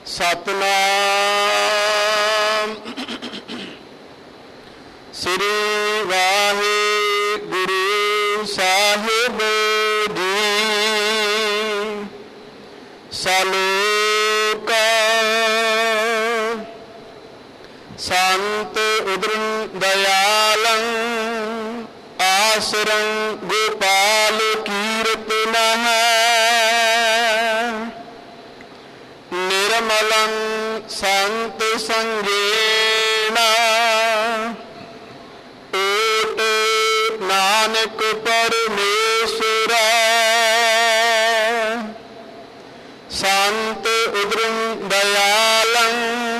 ਸਤਨਾਮ ਸ੍ਰੀ ਵਾਹਿਗੁਰੂ ਸਾਹਿਬ ਜੀ। ਸਲੋਕ ਸੰਤ ਉਦਰੰ ਦਇਆਲੰ ਆਸਰੰ ਗੋਪਾਲ ਕੀਰਤਨః ਨਿਰਮਲੰ ਸੰਤ ਸੰਗੇਨਾ ਓਟ ਨਾਨਕ ਪਰਮੇਸ਼ਰਾ। ਸੰਤ ਉਦਰੰ ਦਇਆਲੰ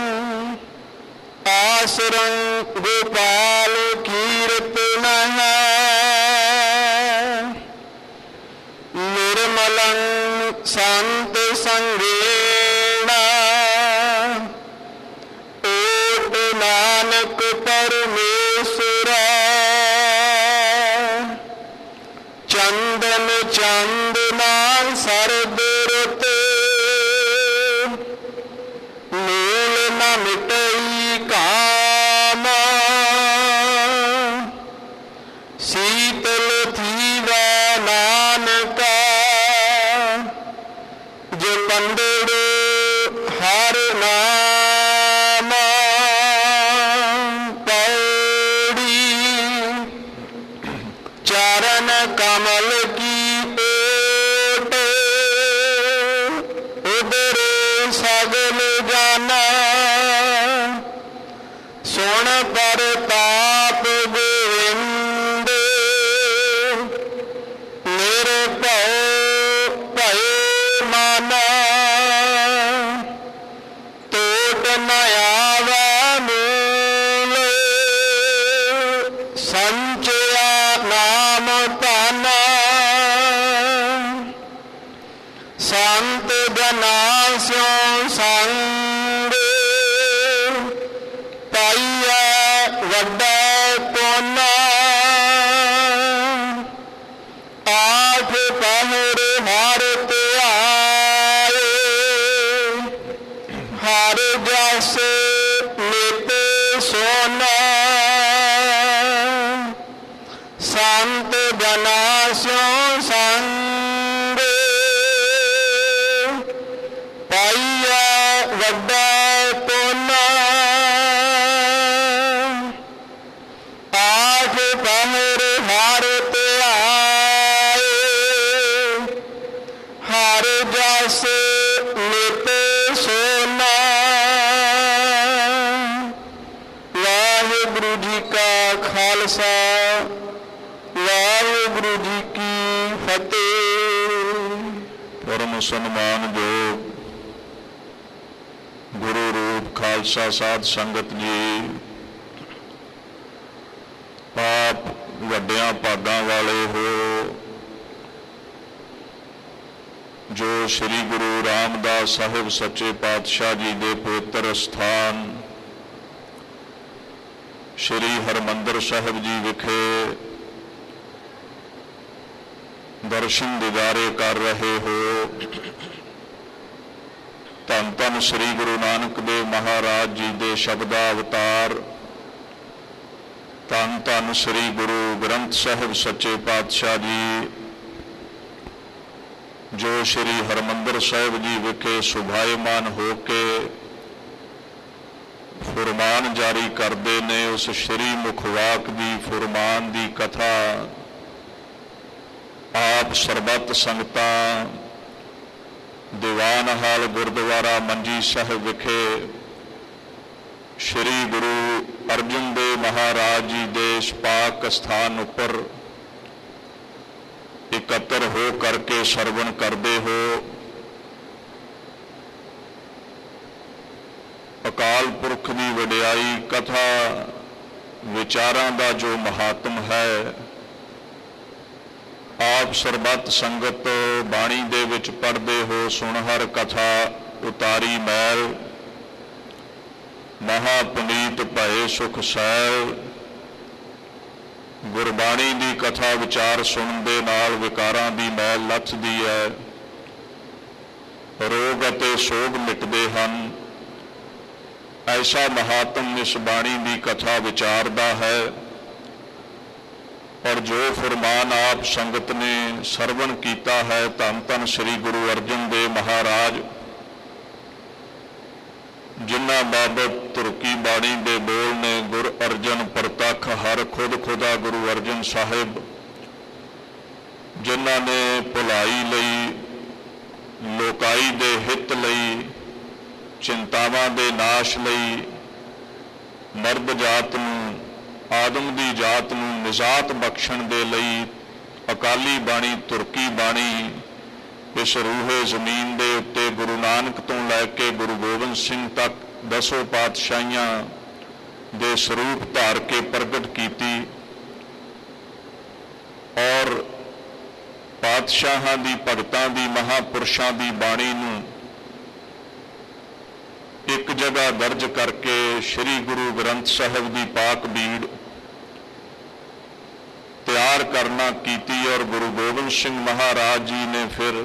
ਆਸਰੰ ਗੋਪਾਲ ਕੀਰਤਨః ਨਿਰਮਲੰ ਸੰਤ ਸੰਗੇਨਾ ਓਟ ਨਾਨਕ ਪਰਮੇਸ਼ਰਾ। ਚੰਦਨ ਚੰਦ ਨਾਲ ਸਰਦੁਰ ਤੇ ਨੀਲ ਨ ਮਿਟਈ ਕਾਮ। ਸੀਤਲ ਥੀਵਾ ਨਾਨਕਾ ਜੋ ਪੰਡੜ ਹਰ ਨਾਮ। ਪੌੜੀ ਚਰਨ ਕਮਲ ਕੀ ਓਟ ਉਦਰ ਸਗਲ ਜਾਨਾ। ਸੁਣ ਪ੍ਰਤਾਪ ਗੋਵਿੰਦ ਨਿਰਭਉ ਭਇ ਮਾਨਾ। ਟੋਟ ਨ ਆਵੈ ਮੂਲ ਸੰਚਿਆ ਨਾਮ ਧਨਾ। ਸੰਤ ਜਨਾ ਸਿਉ ਸੰਗ ਪਾਈਐ ਵੱਡਾ ਪੁੰਨ। ਆਠ ਪਹਿਰ ਹਰ ਧਿਆਏ ਹਰ ਜਸ ਨਿਤ ਸੋਨਾ। ਸੰਤ ਜਨਾ ਸਿਉ ਸੰਗ ਪਾਈਐ ਵੱਡਾ ਪੁੰਨ। ਆਠ ਪਹਿਰ ਹਰ ਧਿਆਏ ਹਰ ਜਸ ਨਿਤ ਸੋਨਾ। ਵਾਹਿਗੁਰੂ ਜੀ ਕਾ ਖਾਲਸਾ ਵਾਹਿਗੁਰੂ ਜੀ ਕੀ ਫਤਿਹ। ਪਰਮ ਸਨਮਾਨਯੋਗ ਗੁਰੂ ਰੂਪ ਖਾਲਸਾ ਸਾਧ ਸੰਗਤ ਜੀ, ਆਪ ਵੱਡਿਆਂ ਭਾਗਾਂ ਵਾਲੇ ਹੋ ਜੋ ਸ੍ਰੀ ਗੁਰੂ ਰਾਮਦਾਸ ਸਾਹਿਬ ਸੱਚੇ ਪਾਤਸ਼ਾਹ ਜੀ ਦੇ ਪਵਿੱਤਰ ਸਥਾਨ ਸ੍ਰੀ ਹਰਿਮੰਦਰ ਸਾਹਿਬ ਜੀ ਵਿਖੇ ਦਰਸ਼ਨ ਦੀਦਾਰੇ ਕਰ ਰਹੇ ਹੋ। ਧੰਨ ਧੰਨ ਸ੍ਰੀ ਗੁਰੂ ਨਾਨਕ ਦੇਵ ਮਹਾਰਾਜ ਜੀ ਦੇ ਸ਼ਬਦਾ ਅਵਤਾਰ, ਧੰਨ ਧੰਨ ਸ੍ਰੀ ਗੁਰੂ ਗ੍ਰੰਥ ਸਾਹਿਬ ਸੱਚੇ ਪਾਤਸ਼ਾਹ ਜੀ ਜੋ ਸ੍ਰੀ ਹਰਿਮੰਦਰ ਸਾਹਿਬ ਜੀ ਵਿਖੇ ਸੁਭਾਇਮਾਨ ਹੋ ਕੇ ਫੁਰਮਾਨ ਜਾਰੀ ਕਰਦੇ ਨੇ। ਉਸ ਸ੍ਰੀ ਮੁਖਵਾਕ ਦੀ ਫੁਰਮਾਨ ਦੀ ਕਥਾ ਆਪ ਸਰਬੱਤ ਸੰਗਤਾਂ ਦੀਵਾਨ ਹਾਲ ਗੁਰਦੁਆਰਾ ਮੰਜੀ ਸਾਹਿਬ ਵਿਖੇ ਸ੍ਰੀ ਗੁਰੂ ਅਰਜਨ ਦੇਵ ਮਹਾਰਾਜ ਜੀ ਦੇ ਪਾਕ ਸਥਾਨ ਉੱਪਰ ਇਕੱਤਰ ਹੋ ਕਰਕੇ ਸਰਵਣ ਕਰਦੇ ਹੋ। ਅਕਾਲ ਪੁਰਖ ਦੀ ਵਡਿਆਈ, ਕਥਾ ਵਿਚਾਰਾਂ ਦਾ ਜੋ ਮਹਾਤਮ ਹੈ, ਆਪ ਸਰਬੱਤ ਸੰਗਤ ਬਾਣੀ ਦੇ ਵਿੱਚ ਪੜ੍ਹਦੇ ਹੋ। ਸੁਣ ਹਰ ਕਥਾ ਉਤਾਰੀ ਮੈਲ, ਮਹਾ ਪੁਨੀਤ ਭਏ ਸੁਖ ਸੈਲ। ਗੁਰਬਾਣੀ ਦੀ ਕਥਾ ਵਿਚਾਰ ਸੁਣਨ ਦੇ ਨਾਲ ਵਿਕਾਰਾਂ ਦੀ ਮੈਲ ਲੱਥਦੀ ਹੈ, ਰੋਗ ਅਤੇ ਸੋਗ ਮਿਟਦੇ ਹਨ। ਐਸਾ ਮਹਾਤਮ ਇਸ ਬਾਣੀ ਦੀ ਕਥਾ ਵਿਚਾਰਦਾ ਹੈ ਔਰ ਜੋ ਫਰਮਾਨ ਆਪ ਸੰਗਤ ਨੇ ਸਰਵਣ ਕੀਤਾ ਹੈ। ਧੰਨ ਧੰਨ ਸ੍ਰੀ ਗੁਰੂ ਅਰਜਨ ਦੇਵ ਮਹਾਰਾਜ, ਜਿਨ੍ਹਾਂ ਬਾਬਤ ਤੁਰਕੀ ਬਾਣੀ ਦੇ ਬੋਲ ਨੇ, ਗੁਰ ਅਰਜਨ ਪ੍ਰਤੱਖ ਹਰ ਖੁਦ ਖੁਦਾ ਗੁਰੂ ਅਰਜਨ ਸਾਹਿਬ, ਜਿਨ੍ਹਾਂ ਨੇ ਭਲਾਈ ਲਈ, ਲੋਕਾਈ ਦੇ ਹਿੱਤ ਲਈ, ਚਿੰਤਾਵਾਂ ਦੇ ਨਾਸ਼ ਲਈ, ਮਰਦ ਜਾਤ ਨੂੰ, ਆਦਮ ਦੀ ਜਾਤ ਨੂੰ ਨਿਜਾਤ ਬਖਸ਼ਣ ਦੇ ਲਈ ਅਕਾਲੀ ਬਾਣੀ, ਤੁਰਕੀ ਬਾਣੀ ਇਸ ਰੂਹੇ ਜ਼ਮੀਨ ਦੇ ਉੱਤੇ ਗੁਰੂ ਨਾਨਕ ਤੋਂ ਲੈ ਕੇ ਗੁਰੂ ਗੋਬਿੰਦ ਸਿੰਘ ਤੱਕ ਦਸੋਂ ਪਾਤਸ਼ਾਹੀਆਂ ਦੇ ਸਰੂਪ ਧਾਰ ਕੇ ਪ੍ਰਗਟ ਕੀਤੀ ਔਰ ਪਾਤਸ਼ਾਹਾਂ ਦੀ, ਭਗਤਾਂ ਦੀ, ਮਹਾਂਪੁਰਸ਼ਾਂ ਦੀ ਬਾਣੀ ਨੂੰ ਇੱਕ ਜਗ੍ਹਾ ਦਰਜ ਕਰਕੇ ਸ੍ਰੀ ਗੁਰੂ ਗ੍ਰੰਥ ਸਾਹਿਬ ਦੀ ਪਾਕ ਬੀੜ ਤਿਆਰ ਕਰਨਾ ਕੀਤੀ ਔਰ ਗੁਰੂ ਗੋਬਿੰਦ ਸਿੰਘ ਮਹਾਰਾਜ ਜੀ ਨੇ ਫਿਰ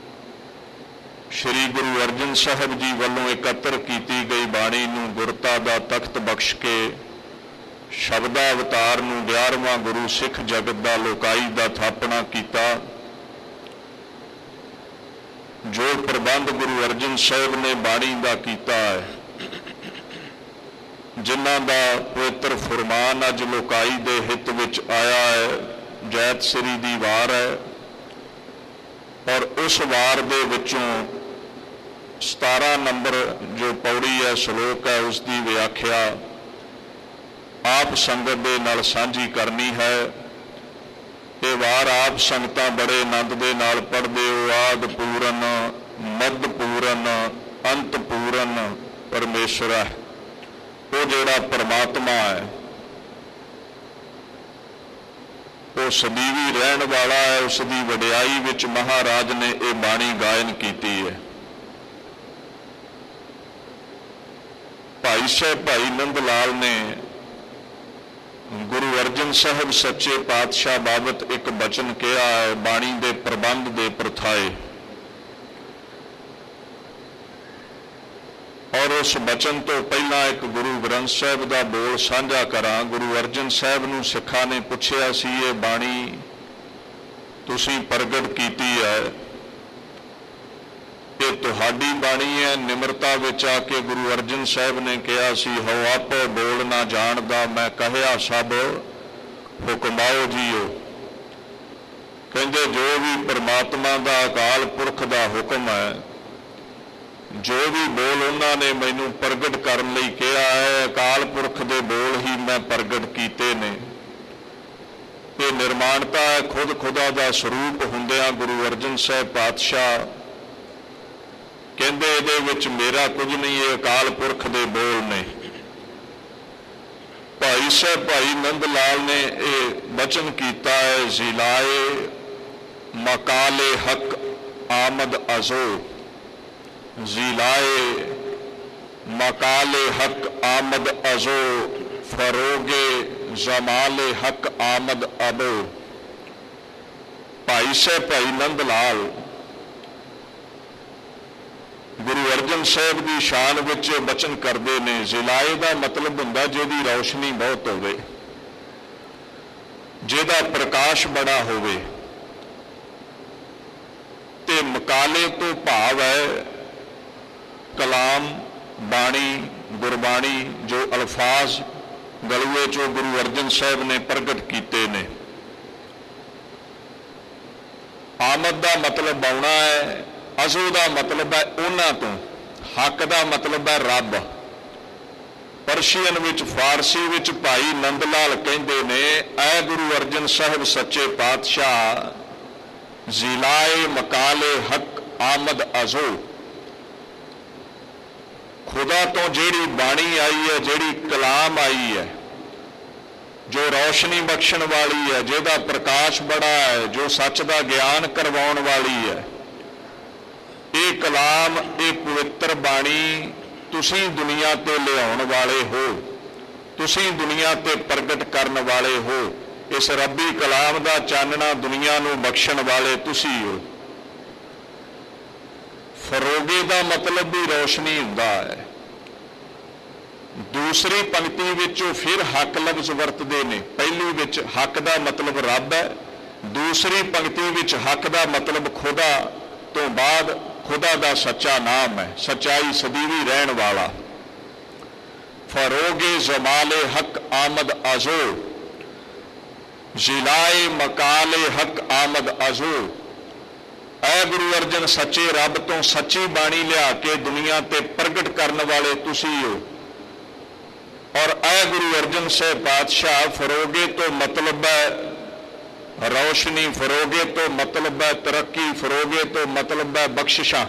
ਸ੍ਰੀ ਗੁਰੂ ਅਰਜਨ ਸਾਹਿਬ ਜੀ ਵੱਲੋਂ ਇਕੱਤਰ ਕੀਤੀ ਗਈ ਬਾਣੀ ਨੂੰ ਗੁਰਤਾ ਦਾ ਤਖਤ ਬਖਸ਼ ਕੇ ਸ਼ਬਦਾ ਅਵਤਾਰ ਨੂੰ 11ਵਾਂ ਗੁਰੂ ਸਿੱਖ ਜਗਤ ਦਾ ਲੋਕਾਈ ਦਾ ਥਾਪਣਾ ਕੀਤਾ। ਜੋ ਪ੍ਰਬੰਧ ਗੁਰੂ ਅਰਜਨ ਸਾਹਿਬ ਨੇ ਬਾਣੀ ਦਾ ਕੀਤਾ ਹੈ, ਜਿਨ੍ਹਾਂ ਦਾ ਪਵਿੱਤਰ ਫਰਮਾਨ ਅੱਜ ਲੋਕਾਈ ਦੇ ਹਿੱਤ ਵਿੱਚ ਆਇਆ ਹੈ, ਜੈਤ ਸ੍ਰੀ ਦੀ ਵਾਰ ਹੈ ਔਰ ਉਸ ਵਾਰ ਦੇ ਵਿੱਚੋਂ 17 ਨੰਬਰ ਜੋ ਪੌੜੀ ਹੈ, ਸ਼ਲੋਕ ਹੈ, ਉਸ ਦੀ ਵਿਆਖਿਆ ਆਪ ਸੰਗਤ ਦੇ ਨਾਲ ਸਾਂਝੀ ਕਰਨੀ ਹੈ। ਇਹ ਵਾਰ ਆਪ ਸੰਗਤਾਂ ਬੜੇ ਆਨੰਦ ਦੇ ਨਾਲ ਪੜ੍ਹਦੇ ਹੋ। ਆਦਿ ਪੂਰਨ, ਮੱਧ ਪੂਰਨ, ਅੰਤ ਪੂਰਨ ਪਰਮੇਸ਼ਰ ਹੈ। ਉਹ ਜਿਹੜਾ ਪਰਮਾਤਮਾ ਹੈ, ਉਹ ਸਦੀਵੀ ਰਹਿਣ ਵਾਲਾ ਹੈ। ਉਸ ਦੀ ਵਡਿਆਈ ਵਿੱਚ ਮਹਾਰਾਜ ਨੇ ਇਹ ਬਾਣੀ ਗਾਇਨ ਕੀਤੀ ਹੈ। ਭਾਈ ਸਾਹਿਬ ਭਾਈ ਨੰਦ ਲਾਲ ਨੇ ਗੁਰੂ ਅਰਜਨ ਸਾਹਿਬ ਸੱਚੇ ਪਾਤਸ਼ਾਹ ਬਾਬਤ ਇੱਕ ਬਚਨ ਕਿਹਾ ਹੈ, ਬਾਣੀ ਦੇ ਪ੍ਰਬੰਧ ਦੇ ਪ੍ਰਥਾਏ, ਔਰ ਉਸ ਬਚਨ ਤੋਂ ਪਹਿਲਾਂ ਇੱਕ ਗੁਰੂ ਗ੍ਰੰਥ ਸਾਹਿਬ ਦਾ ਬੋਲ ਸਾਂਝਾ ਕਰਾਂ। ਗੁਰੂ ਅਰਜਨ ਸਾਹਿਬ ਨੂੰ ਸਿੱਖਾਂ ਨੇ ਪੁੱਛਿਆ ਸੀ, ਇਹ ਬਾਣੀ ਤੁਸੀਂ ਪ੍ਰਗਟ ਕੀਤੀ ਹੈ, ਇਹ ਤੁਹਾਡੀ ਬਾਣੀ ਹੈ? ਨਿਮਰਤਾ ਵਿੱਚ ਆ ਕੇ ਗੁਰੂ ਅਰਜਨ ਸਾਹਿਬ ਨੇ ਕਿਹਾ ਸੀ, ਹਉ ਆਪੇ ਬੋਲ ਨਾ ਜਾਣਦਾ, ਮੈਂ ਕਹਿਆ ਸਭ ਹੁਕਮਾਓ ਜੀਓ। ਕਹਿੰਦੇ ਜੋ ਵੀ ਪਰਮਾਤਮਾ ਦਾ, ਅਕਾਲ ਪੁਰਖ ਦਾ ਹੁਕਮ ਹੈ, ਜੋ ਵੀ ਬੋਲ ਉਹਨਾਂ ਨੇ ਮੈਨੂੰ ਪ੍ਰਗਟ ਕਰਨ ਲਈ ਕਿਹਾ ਹੈ, ਅਕਾਲ ਪੁਰਖ ਦੇ ਬੋਲ ਹੀ ਮੈਂ ਪ੍ਰਗਟ ਕੀਤੇ ਨੇ। ਇਹ ਨਿਰਮਾਣਤਾ ਹੈ, ਖੁਦ ਖੁਦਾ ਦਾ ਸਰੂਪ ਹੁੰਦਿਆਂ ਗੁਰੂ ਅਰਜਨ ਸਾਹਿਬ ਪਾਤਸ਼ਾਹ ਕਹਿੰਦੇ ਇਹਦੇ ਵਿੱਚ ਮੇਰਾ ਕੁਝ ਨਹੀਂ, ਇਹ ਅਕਾਲ ਪੁਰਖ ਦੇ ਬੋਲ ਨੇ। ਭਾਈ ਸਾਹਿਬ ਭਾਈ ਨੰਦ ਲਾਲ ਨੇ ਇਹ ਬਚਨ ਕੀਤਾ ਹੈ, ਜ਼ਿਲਾਏ ਮਕਾਲੇ ਹਕ ਆਮਦ ਅਜ਼ੋ, ਜ਼ਿਲਾਏ ਮਕਾਲੇ ਹਕ ਆਮਦ ਅਜ਼ੋ, ਫਰੋਗੇ ਜਮਾਲੇ ਹਕ ਆਮਦ ਅਬੋ। ਭਾਈ ਸਾਹਿਬ ਭਾਈ ਨੰਦ ਲਾਲ ਗੁਰੂ ਅਰਜਨ ਸਾਹਿਬ ਦੀ ਸ਼ਾਨ ਵਿੱਚ ਬਚਨ ਕਰਦੇ ਨੇ। ਜ਼ਿਲਾਏ ਦਾ ਮਤਲਬ ਹੁੰਦਾ ਜਿਹਦੀ ਰੌਸ਼ਨੀ ਬਹੁਤ ਹੋਵੇ, ਜਿਹਦਾ ਪ੍ਰਕਾਸ਼ ਬੜਾ ਹੋਵੇ, ਤੇ ਮਕਾਲੇ ਤੋਂ ਭਾਵ ਹੈ ਕਲਾਮ, ਬਾਣੀ, ਗੁਰਬਾਣੀ, ਜੋ ਅਲਫਾਜ਼ ਗਲੂਏ ਚੋਂ ਗੁਰੂ ਅਰਜਨ ਸਾਹਿਬ ਨੇ ਪ੍ਰਗਟ ਕੀਤੇ ਨੇ। ਆਮਦ ਦਾ ਮਤਲਬ ਆਉਣਾ ਹੈ, ਅਜ਼ੋ ਦਾ ਮਤਲਬ ਹੈ ਉਹਨਾਂ ਤੋਂ, ਹੱਕ ਦਾ ਮਤਲਬ ਹੈ ਰੱਬ। ਪਰਸ਼ੀਅਨ ਵਿੱਚ, ਫਾਰਸੀ ਵਿੱਚ ਭਾਈ ਨੰਦ ਲਾਲ ਕਹਿੰਦੇ ਨੇ, ਐ ਗੁਰੂ ਅਰਜਨ ਸਾਹਿਬ ਸੱਚੇ ਪਾਤਸ਼ਾਹ, ਜ਼ਿਲਾਏ ਮਕਾਲੇ ਹਕ ਆਮਦ ਅਜ਼ੋ, ਖੁਦਾ ਤੋਂ ਜਿਹੜੀ ਬਾਣੀ ਆਈ ਹੈ, ਜਿਹੜੀ ਕਲਾਮ ਆਈ ਹੈ, ਜੋ ਰੌਸ਼ਨੀ ਬਖਸ਼ਣ ਵਾਲੀ ਹੈ, ਜਿਹਦਾ ਪ੍ਰਕਾਸ਼ ਬੜਾ ਹੈ, ਜੋ ਸੱਚ ਦਾ ਗਿਆਨ ਕਰਵਾਉਣ ਵਾਲੀ ਹੈ, ਇਹ ਕਲਾਮ, ਇਹ ਪਵਿੱਤਰ ਬਾਣੀ ਤੁਸੀਂ ਦੁਨੀਆ ਤੇ ਲਿਆਉਣ ਵਾਲੇ ਹੋ, ਤੁਸੀਂ ਦੁਨੀਆ ਤੇ ਪ੍ਰਗਟ ਕਰਨ ਵਾਲੇ ਹੋ। ਇਸ ਰੱਬੀ ਕਲਾਮ ਦਾ ਚਾਨਣਾ ਦੁਨੀਆ ਨੂੰ ਬਖਸ਼ਣ ਵਾਲੇ ਤੁਸੀਂ ਹੋ। ਫਰੋਗੇ ਦਾ ਮਤਲਬ ਵੀ ਰੌਸ਼ਨੀ ਹੁੰਦਾ ਹੈ। ਦੂਸਰੀ ਪੰਕਤੀ ਵਿੱਚ ਉਹ ਫਿਰ ਹੱਕ ਲਫ਼ਜ਼ ਵਰਤਦੇ ਨੇ। ਪਹਿਲੀ ਵਿੱਚ ਹੱਕ ਦਾ ਮਤਲਬ ਰੱਬ ਹੈ, ਦੂਸਰੀ ਪੰਕਤੀ ਵਿੱਚ ਹੱਕ ਦਾ ਮਤਲਬ ਖੁਦਾ ਤੋਂ ਬਾਅਦ ਖੁਦਾ ਦਾ ਸੱਚਾ ਨਾਮ ਹੈ, ਸੱਚਾਈ ਸਦੀਵੀ ਰਹਿਣ ਵਾਲਾ। ਫਰੋਗੇ ਜ਼ਮਾਲੇ ਹੱਕ ਆਮਦ ਅਜ਼ੋ, ਜ਼ਿਲਾਏ ਮਕਾਲੇ ਹੱਕ ਆਮਦ ਅਜ਼ੋ। ਐ ਗੁਰੂ ਅਰਜਨ ਸੱਚੇ ਰੱਬ ਤੋਂ ਸੱਚੀ ਬਾਣੀ ਲਿਆ ਕੇ ਦੁਨੀਆ ਤੇ ਪ੍ਰਗਟ ਕਰਨ ਵਾਲੇ ਤੁਸੀਂ ਹੋ। ਔਰ ਐ ਗੁਰੂ ਅਰਜਨ ਸਾਹਿਬ ਪਾਤਸ਼ਾਹ, ਫਰੋਗੇ ਤੋਂ ਮਤਲਬ ਹੈ ਰੌਸ਼ਨੀ, ਫਰੋਗੇ ਤੋਂ ਮਤਲਬ ਹੈ ਤਰੱਕੀ, ਫਰੋਗੇ ਤੋਂ ਮਤਲਬ ਹੈ ਬਖਸ਼ਿਸ਼ਾਂ।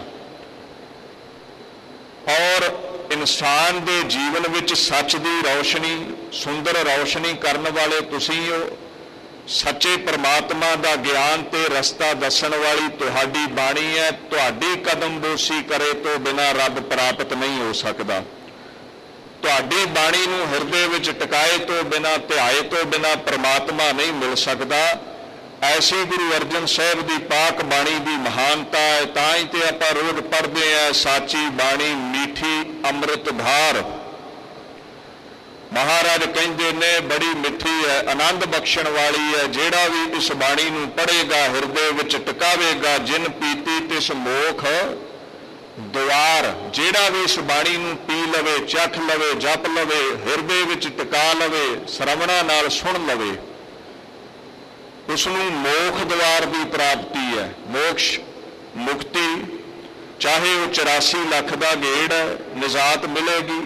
ਔਰ ਇਨਸਾਨ ਦੇ ਜੀਵਨ ਵਿੱਚ ਸੱਚ ਦੀ ਰੌਸ਼ਨੀ, ਸੁੰਦਰ ਰੌਸ਼ਨੀ ਕਰਨ ਵਾਲੇ ਤੁਸੀਂ ਹੋ। ਸੱਚੇ ਪਰਮਾਤਮਾ ਦਾ ਗਿਆਨ ਤੇ ਰਸਤਾ ਦੱਸਣ ਵਾਲੀ ਤੁਹਾਡੀ ਬਾਣੀ ਹੈ। ਤੁਹਾਡੀ ਕਦਮਬੋਸੀ ਕਰੇ ਤੋਂ ਬਿਨਾਂ ਰੱਬ ਪ੍ਰਾਪਤ ਨਹੀਂ ਹੋ ਸਕਦਾ। ਤੁਹਾਡੀ ਬਾਣੀ ਨੂੰ ਹਿਰਦੇ ਵਿੱਚ ਟਿਕਾਏ ਤੋਂ ਬਿਨਾਂ, ਧਿਆਏ ਤੋਂ ਬਿਨਾਂ ਪਰਮਾਤਮਾ ਨਹੀਂ ਮਿਲ ਸਕਦਾ। ਐਸੀ ਗੁਰੂ ਅਰਜਨ ਸਾਹਿਬ ਦੀ ਪਾਕ ਬਾਣੀ ਦੀ ਮਹਾਨਤਾ ਹੈ। ਤਾਂ ਹੀ ਤੇ ਆਪਾਂ ਰੋਜ਼ ਪੜ੍ਹਦੇ ਹਾਂ, ਸਾਚੀ ਬਾਣੀ ਮੀਠੀ ਅੰਮ੍ਰਿਤ ਧਾਰ। ਮਹਾਰਾਜ ਕਹਿੰਦੇ ਨੇ ਬੜੀ ਮਿੱਠੀ ਹੈ, ਆਨੰਦ ਬਖਸ਼ਣ ਵਾਲੀ ਹੈ। ਜਿਹੜਾ ਵੀ ਇਸ ਬਾਣੀ ਨੂੰ ਪੜ੍ਹੇਗਾ, ਹਿਰਦੇ ਵਿੱਚ ਟਿਕਾਵੇਗਾ, ਜਿਨ ਪੀਤੀ ਤਿਸ ਮੋਖ ਦੁਆਰ। ਜਿਹੜਾ ਵੀ ਇਸ ਬਾਣੀ ਨੂੰ ਪੀ ਲਵੇ, ਚੱਖ ਲਵੇ, ਜਪ ਲਵੇ, ਹਿਰਦੇ ਵਿੱਚ ਟਿਕਾ ਲਵੇ, ਸਰਵਣਾ ਨਾਲ ਸੁਣ ਲਵੇ, ਉਸ ਨੂੰ ਮੋਖ ਦੁਆਰ ਦੀ ਪ੍ਰਾਪਤੀ ਹੈ, ਮੋਕਸ਼, ਮੁਕਤੀ। ਚਾਹੇ ਉਹ 84 ਲੱਖ ਦਾ ਗੇੜ ਹੈ, ਨਿਜਾਤ ਮਿਲੇਗੀ।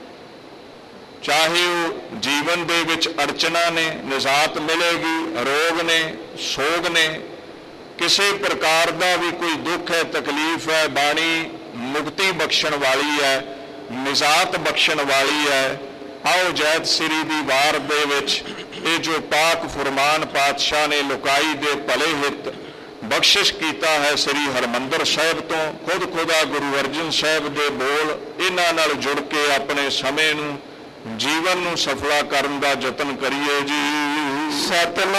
ਚਾਹੇ ਉਹ ਜੀਵਨ ਦੇ ਵਿੱਚ ਅੜਚਨਾ ਨੇ, ਨਿਜਾਤ ਮਿਲੇਗੀ। ਰੋਗ ਨੇ, ਸੋਗ ਨੇ, ਕਿਸੇ ਪ੍ਰਕਾਰ ਦਾ ਵੀ ਕੋਈ ਦੁੱਖ ਹੈ, ਤਕਲੀਫ ਹੈ, ਬਾਣੀ ਮੁਕਤੀ ਬਖਸ਼ਣ ਵਾਲੀ ਹੈ, ਨਿਜਾਤ ਬਖਸ਼ਣ ਵਾਲੀ ਹੈ। ਆਓ ਜੈਤ ਸ੍ਰੀ ਦੀ ਵਾਰ ਦੇ ਵਿੱਚ ਇਹ ਜੋ ਪਾਕ ਫੁਰਮਾਨ ਪਾਤਸ਼ਾਹ ਨੇ ਲੁਕਾਈ ਦੇ ਭਲੇ ਹਿੱਤ ਬਖਸ਼ਿਸ਼ ਕੀਤਾ ਹੈ ਸ੍ਰੀ ਹਰਿਮੰਦਰ ਸਾਹਿਬ ਤੋਂ, ਖੁਦ ਖੁਦਾ ਗੁਰੂ ਅਰਜਨ ਸਾਹਿਬ ਦੇ ਬੋਲ, ਇਹਨਾਂ ਨਾਲ ਜੁੜ ਕੇ ਆਪਣੇ ਸਮੇਂ ਨੂੰ, ਜੀਵਨ ਨੂੰ ਸਫਲਾ ਕਰਨ ਦਾ ਯਤਨ ਕਰੀਏ ਜੀ। ਸਤਨਾਮ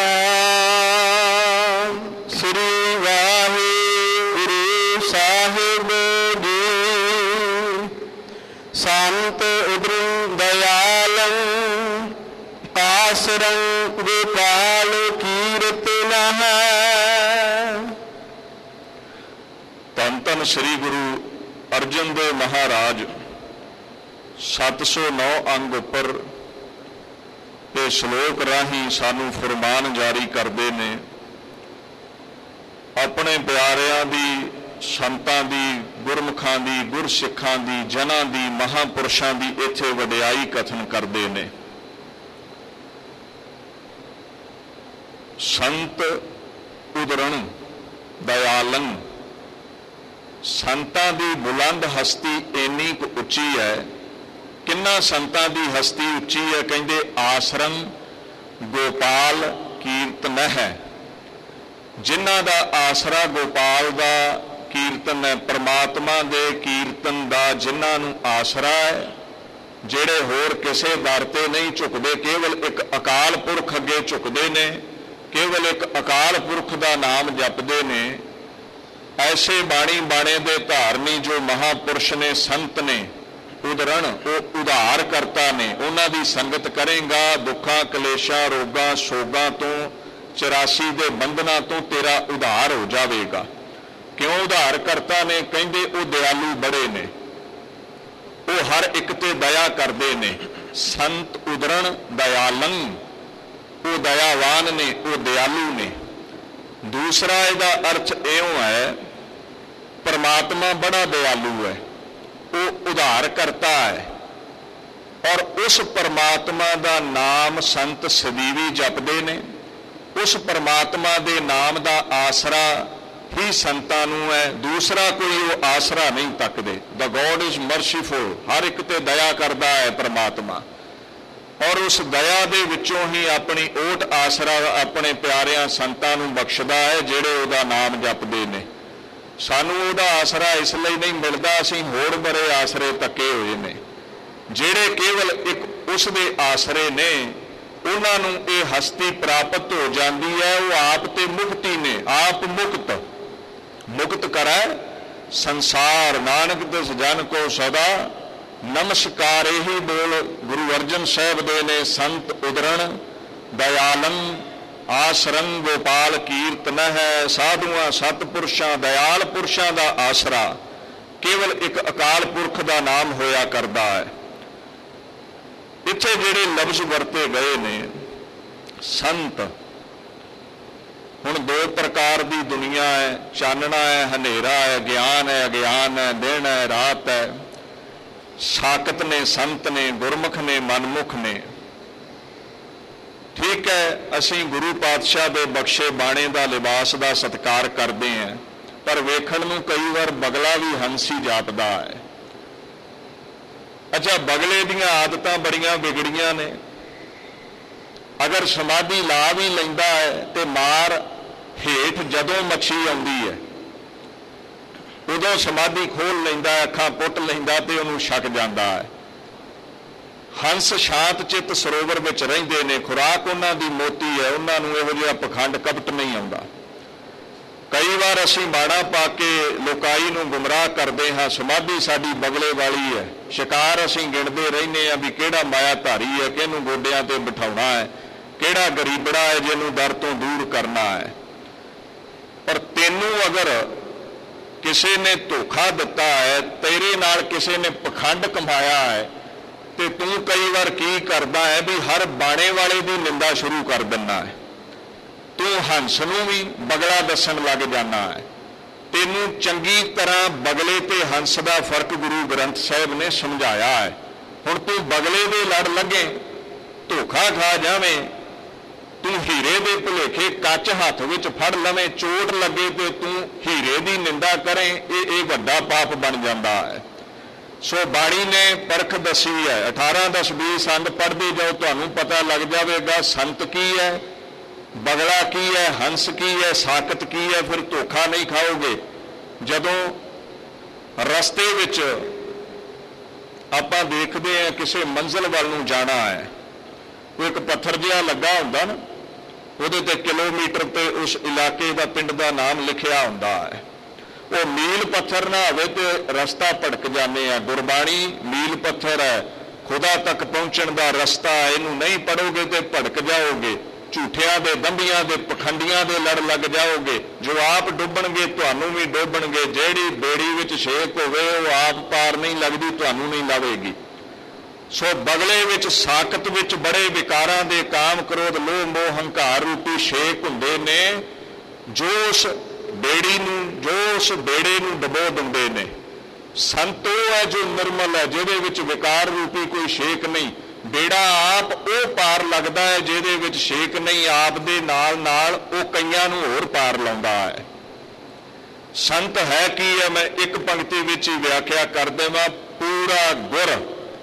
ਸ੍ਰੀ ਵਾਹਿਗੁਰੂ ਸਾਹਿਬ ਜੀ। ਸੰਤ ਉਦਰੰ ਦਇਆਲੰ ਆਸਰੰ ਗੋਪਾਲ ਕੀਰਤਨ ਹੈ। ਧੰਨ ਧੰਨ ਸ੍ਰੀ ਗੁਰੂ ਅਰਜਨ ਦੇਵ ਮਹਾਰਾਜ 709 ਅੰਗ ਉੱਪਰ ਇਹ ਸ਼ਲੋਕ ਰਾਹੀਂ ਸਾਨੂੰ ਫਰਮਾਨ ਜਾਰੀ ਕਰਦੇ ਨੇ। ਆਪਣੇ ਪਿਆਰਿਆਂ ਦੀ, ਸੰਤਾਂ ਦੀ, ਗੁਰਮੁਖਾਂ ਦੀ, ਗੁਰਸਿੱਖਾਂ ਦੀ, ਜਨਾਂ ਦੀ, ਮਹਾਂਪੁਰਸ਼ਾਂ ਦੀ ਇੱਥੇ ਵਡਿਆਈ ਕਥਨ ਕਰਦੇ ਨੇ। ਸੰਤ ਉਦਰਣ ਦਇਆਲਨ, ਸੰਤਾਂ ਦੀ ਬੁਲੰਦ ਹਸਤੀ ਇੰਨੀ ਕੁ ਉੱਚੀ ਹੈ। ਕਿੰਨਾ ਸੰਤਾਂ ਦੀ ਹਸਤੀ ਉੱਚੀ ਹੈ? ਕਹਿੰਦੇ ਆਸਰੰ ਗੋਪਾਲ ਕੀਰਤਨ ਹੈ। ਜਿਨ੍ਹਾਂ ਦਾ ਆਸਰਾ ਗੋਪਾਲ ਦਾ ਕੀਰਤਨ ਹੈ, ਪਰਮਾਤਮਾ ਦੇ ਕੀਰਤਨ ਦਾ ਜਿਨ੍ਹਾਂ ਨੂੰ ਆਸਰਾ ਹੈ, ਜਿਹੜੇ ਹੋਰ ਕਿਸੇ ਦਰ ਤੇ ਨਹੀਂ ਝੁਕਦੇ, ਕੇਵਲ ਇੱਕ ਅਕਾਲ ਪੁਰਖ ਅੱਗੇ ਝੁਕਦੇ ਨੇ, ਕੇਵਲ ਇੱਕ ਅਕਾਲ ਪੁਰਖ ਦਾ ਨਾਮ ਜਪਦੇ ਨੇ। ਐਸੇ ਬਾਣੀ ਬਾਣੇ ਦੇ ਧਾਰਨੀ ਜੋ ਮਹਾਪੁਰਸ਼ ਨੇ, ਸੰਤ ਨੇ, ਉਦਰਣ, ਉਹ ਉਧਾਰ ਕਰਤਾ ਨੇ। ਉਹਨਾਂ ਦੀ ਸੰਗਤ ਕਰੇਗਾ, ਦੁੱਖਾਂ, ਕਲੇਸ਼ਾਂ, ਰੋਗਾਂ, ਸੋਗਾਂ ਤੋਂ, 84 ਦੇ ਬੰਧਨਾਂ ਤੋਂ ਤੇਰਾ ਉਧਾਰ ਹੋ ਜਾਵੇਗਾ। ਕਿਉਂ ਉਧਾਰ ਕਰਤਾ ਨੇ? ਕਹਿੰਦੇ ਉਹ ਦਿਆਲੂ ਬੜੇ ਨੇ, ਉਹ ਹਰ ਇੱਕ ਤੇ ਦਇਆ ਕਰਦੇ ਨੇ। ਸੰਤ ਉਦਰਣ ਦਇਆਲੰ, ਉਹ ਦਇਆਵਾਨ ਨੇ, ਉਹ ਦਿਆਲੂ ਨੇ। ਦੂਸਰਾ ਇਹਦਾ ਅਰਥ ਇਉਂ ਹੈ, ਪਰਮਾਤਮਾ ਬੜਾ ਦਿਆਲੂ ਹੈ, ਉਹ ਉਧਾਰ ਕਰਤਾ ਹੈ। ਔਰ ਉਸ ਪਰਮਾਤਮਾ ਦਾ ਨਾਮ ਸੰਤ ਸਦੀਵੀ ਜਪਦੇ ਨੇ। ਉਸ ਪਰਮਾਤਮਾ ਦੇ ਨਾਮ ਦਾ ਆਸਰਾ ਹੀ ਸੰਤਾਂ ਨੂੰ ਹੈ, ਦੂਸਰਾ ਕੋਈ ਉਹ ਆਸਰਾ ਨਹੀਂ ਤੱਕਦੇ। ਦਾ ਗੋਡ ਇਜ਼ ਮਰਸੀਫੁਲ, ਹਰ ਇੱਕ ਤੇ ਦਇਆ ਕਰਦਾ ਹੈ ਪਰਮਾਤਮਾ, ਔਰ ਉਸ ਦਇਆ ਦੇ ਵਿੱਚੋਂ ਹੀ ਆਪਣੀ ਓਟ ਆਸਰਾ ਆਪਣੇ ਪਿਆਰਿਆਂ ਸੰਤਾਂ ਨੂੰ ਬਖਸ਼ਦਾ ਹੈ ਜਿਹੜੇ ਉਹਦਾ ਨਾਮ ਜਪਦੇ ਨੇ। ਸਾਨੂੰ ਉਹਦਾ ਆਸਰਾ ਇਸ ਲਈ ਨਹੀਂ ਮਿਲਦਾ, ਅਸੀਂ ਹੋਰ ਬੜੇ ਆਸਰੇ ਤੱਕੇ ਹੋਏ ਨੇ। ਜਿਹੜੇ ਕੇਵਲ ਇੱਕ ਉਸ ਦੇ ਆਸਰੇ ਨੇ, ਉਹਨਾਂ ਨੂੰ ਇਹ ਹਸਤੀ ਪ੍ਰਾਪਤ ਹੋ ਜਾਂਦੀ ਹੈ। ਉਹ ਆਪ ਤੇ ਮੁਕਤੀ ਨੇ, ਆਪ ਮੁਕਤ ਕਰੈ ਸੰਸਾਰ, ਨਾਨਕ ਤਿਸ ਜਨ ਕੋ ਸਦਾ ਨਮਸਕਾਰ ਇਹੀ ਬੋਲ ਗੁਰੂ ਅਰਜਨ ਸਾਹਿਬ ਦੇ ਨੇ। ਸੰਤ ਉਦਰਣ ਦਇਆਲੰ ਆਸਰੰ ਗੋਪਾਲ ਕੀਰਤਨ ਹੈ। ਸਾਧੂਆਂ ਸਤਪੁਰਸ਼ਾਂ ਦਇਆਲ ਪੁਰਸ਼ਾਂ ਦਾ ਆਸਰਾ ਕੇਵਲ ਇੱਕ ਅਕਾਲ ਪੁਰਖ ਦਾ ਨਾਮ ਹੋਇਆ ਕਰਦਾ ਹੈ। ਇੱਥੇ ਜਿਹੜੇ ਲਫ਼ਜ਼ ਵਰਤੇ ਗਏ ਨੇ ਸੰਤ, ਹੁਣ ਦੋ ਪ੍ਰਕਾਰ ਦੀ ਦੁਨੀਆ ਹੈ, ਚਾਨਣਾ ਹੈ, ਹਨੇਰਾ ਹੈ, ਗਿਆਨ ਹੈ, ਅਗਿਆਨ ਹੈ, ਦਿਨ ਹੈ, ਰਾਤ ਹੈ। ਸਾਕਤ ਨੇ, ਸੰਤ ਨੇ, ਗੁਰਮੁਖ ਨੇ, ਮਨਮੁਖ ਨੇ। ਠੀਕ ਹੈ, ਅਸੀਂ ਗੁਰੂ ਪਾਤਸ਼ਾਹ ਦੇ ਬਖਸ਼ੇ ਬਾਣੇ ਦਾ ਲਿਬਾਸ ਦਾ ਸਤਿਕਾਰ ਕਰਦੇ ਹਾਂ, ਪਰ ਵੇਖਣ ਨੂੰ ਕਈ ਵਾਰ ਬਗਲਾ ਵੀ ਹੰਸੀ ਜਾਪਦਾ ਹੈ। ਅੱਛਾ, ਬਗਲੇ ਦੀਆਂ ਆਦਤਾਂ ਬੜੀਆਂ ਵਿਗੜੀਆਂ ਨੇ। ਅਗਰ ਸਮਾਧੀ ਲਾ ਵੀ ਲੈਂਦਾ ਹੈ ਤੇ ਮਾਰ ਹੇਠ ਜਦੋਂ ਮੱਛੀ ਆਉਂਦੀ ਹੈ ਉਦੋਂ ਸਮਾਧੀ ਖੋਲ ਲੈਂਦਾ ਹੈ, ਅੱਖਾਂ ਪੁੱਟ ਲੈਂਦਾ ਤੇ ਉਹਨੂੰ ਛਕ ਜਾਂਦਾ ਹੈ। ਹੰਸ ਸ਼ਾਂਤ ਚਿੱਤ ਸਰੋਵਰ ਵਿੱਚ ਰਹਿੰਦੇ ਨੇ, ਖੁਰਾਕ ਉਹਨਾਂ ਦੀ ਮੋਤੀ ਹੈ, ਉਹਨਾਂ ਨੂੰ ਇਹੋ ਜਿਹਾ ਪਖੰਡ ਕਪਟ ਨਹੀਂ ਆਉਂਦਾ। ਕਈ ਵਾਰ ਅਸੀਂ ਬਾੜਾ ਪਾ ਕੇ ਲੋਕਾਈ ਨੂੰ ਗੁੰਮਰਾਹ ਕਰਦੇ ਹਾਂ। ਸਮਾਧੀ ਸਾਡੀ ਬਗਲੇ ਵਾਲੀ ਹੈ, ਸ਼ਿਕਾਰ ਅਸੀਂ ਗਿਣਦੇ ਰਹਿੰਦੇ ਹਾਂ ਵੀ ਕਿਹੜਾ ਮਾਇਆ ਧਾਰੀ ਹੈ, ਕਿਹਨੂੰ ਗੋਡਿਆਂ ਤੇ ਬਿਠਾਉਣਾ ਹੈ, ਕਿਹੜਾ ਗਰੀਬੜਾ ਹੈ ਜਿਹਨੂੰ ਦਰ ਤੋਂ ਦੂਰ ਕਰਨਾ ਹੈ। ਪਰ ਤੈਨੂੰ ਅਗਰ ਕਿਸੇ ਨੇ ਧੋਖਾ ਦਿੱਤਾ ਹੈ, ਤੇਰੇ ਨਾਲ ਕਿਸੇ ਨੇ ਪਖੰਡ ਕਮਾਇਆ ਹੈ, ਤੇ ਤੂੰ ਕਈ ਵਾਰ ਕੀ ਕਰਦਾ ਹੈ ਵੀ ਹਰ ਬਾਣੇ ਵਾਲੇ ਦੀ ਨਿੰਦਾ ਸ਼ੁਰੂ ਕਰ ਦਿੰਦਾ ਹੈ। ਤੂੰ ਹੰਸ ਨੂੰ ਵੀ ਬਗਲਾ ਦੱਸਣ ਲੱਗ ਜਾਣਾ ਹੈ। ਤੈਨੂੰ ਚੰਗੀ ਤਰ੍ਹਾਂ ਬਗਲੇ ਤੇ ਹੰਸ ਦਾ ਫਰਕ ਗੁਰੂ ਗ੍ਰੰਥ ਸਾਹਿਬ ਨੇ ਸਮਝਾਇਆ ਹੈ। ਹੁਣ ਤੂੰ ਬਗਲੇ ਦੇ ਲੜ ਲੱਗੇ, ਧੋਖਾ ਖਾ ਜਾਵੇਂ, ਤੂੰ ਹੀਰੇ ਦੇ ਭੁਲੇਖੇ ਕੱਚ ਹੱਥ ਵਿੱਚ ਫੜ ਲਵੇਂ, ਚੋਟ ਲੱਗੇ ਤੇ ਤੂੰ ਹੀਰੇ ਦੀ ਨਿੰਦਾ ਕਰੇ, ਇਹ ਵੱਡਾ ਪਾਪ ਬਣ ਜਾਂਦਾ ਹੈ। ਸੋ ਬਾਣੀ ਨੇ ਪਰਖ ਦੱਸੀ ਹੈ। 18 10 20 ਸੰਦ ਪੜ੍ਹਦੇ ਜਾਓ, ਤੁਹਾਨੂੰ ਪਤਾ ਲੱਗ ਜਾਵੇਗਾ ਸੰਤ ਕੀ ਹੈ, ਬਗਲਾ ਕੀ ਹੈ, ਹੰਸ ਕੀ ਹੈ, ਸਾਕਤ ਕੀ ਹੈ। ਫਿਰ ਧੋਖਾ ਨਹੀਂ ਖਾਓਗੇ। ਜਦੋਂ ਰਸਤੇ ਵਿੱਚ ਆਪਾਂ ਦੇਖਦੇ ਹਾਂ ਕਿਸੇ ਮੰਜ਼ਿਲ ਵੱਲ ਨੂੰ ਜਾਣਾ ਹੈ, ਕੋਈ ਇੱਕ ਪੱਥਰ ਜਿਹਾ ਲੱਗਾ ਹੁੰਦਾ ਨਾ, ਉਹਦੇ ਤੇ ਕਿਲੋਮੀਟਰ ਤੇ ਉਸ ਇਲਾਕੇ ਦਾ ਪਿੰਡ ਦਾ ਨਾਮ ਲਿਖਿਆ ਹੁੰਦਾ ਹੈ। ਉਹ ਮੀਲ ਪੱਥਰ ਨਾ ਹੋਵੇ ਤੇ ਰਸਤਾ ਭਟਕ ਜਾਂਦੇ ਆ। ਗੁਰਬਾਣੀ ਮੀਲ ਪੱਥਰ ਹੈ, ਖੁਦਾ ਤੱਕ ਪਹੁੰਚਣ ਦਾ ਰਸਤਾ। ਇਹਨੂੰ ਨਹੀਂ ਪੜੋਗੇ ਤੇ ਭਟਕ ਜਾਓਗੇ, ਝੂਠਿਆਂ ਦੇ, ਦੰਭੀਆਂ ਦੇ, ਪਖੰਡੀਆਂ ਦੇ ਲੜ ਲੱਗ ਜਾਓਗੇ। ਜੋ ਆਪ ਡੁੱਬਣਗੇ ਤੁਹਾਨੂੰ ਵੀ ਡੋਬਣਗੇ। ਜਿਹੜੀ ਬੇੜੀ ਵਿੱਚ ਛੇਕ ਹੋਵੇ ਉਹ ਆਪ ਪਾਰ ਨਹੀਂ ਲੱਗਦੀ, ਤੁਹਾਨੂੰ ਨਹੀਂ ਲਾਵੇਗੀ। ਸੋ ਬਗਲੇ ਵਿੱਚ, ਸਾਕਤ ਵਿੱਚ ਬੜੇ ਵਿਕਾਰਾਂ ਦੇ ਕਾਮ, ਕ੍ਰੋਧ, ਲੋਭ, ਮੋਹ, ਹੰਕਾਰ ਰੂਪੀ ਛੇਕ ਹੁੰਦੇ ਨੇ, ਜੋ ਉਸ ਬੇੜੀ ਨੂੰ, ਜੋ ਉਸ ਬੇੜੇ ਨੂੰ ਡਬੋ ਦਿੰਦੇ ਨੇ। ਸੰਤ ਉਹ ਹੈ ਜੋ ਨਿਰਮਲ ਹੈ, ਜਿਹਦੇ ਵਿੱਚ ਵਿਕਾਰ ਰੂਪੀ ਕੋਈ ਛੇਕ ਨਹੀਂ। ਬੇੜਾ ਆਪ ਉਹ ਪਾਰ ਲੱਗਦਾ ਹੈ ਜਿਹਦੇ ਵਿੱਚ ਛੇਕ ਨਹੀਂ। ਆਪ ਦੇ ਨਾਲ ਨਾਲ ਉਹ ਕਈਆਂ ਨੂੰ ਹੋਰ ਪਾਰ ਲਾਉਂਦਾ ਹੈ। ਸੰਤ ਹੈ ਕੀ ਹੈ, ਮੈਂ ਇੱਕ ਪੰਕਤੀ ਵਿੱਚ ਹੀ ਵਿਆਖਿਆ ਕਰ ਦੇਵਾਂ। ਪੂਰਾ ਗੁਰ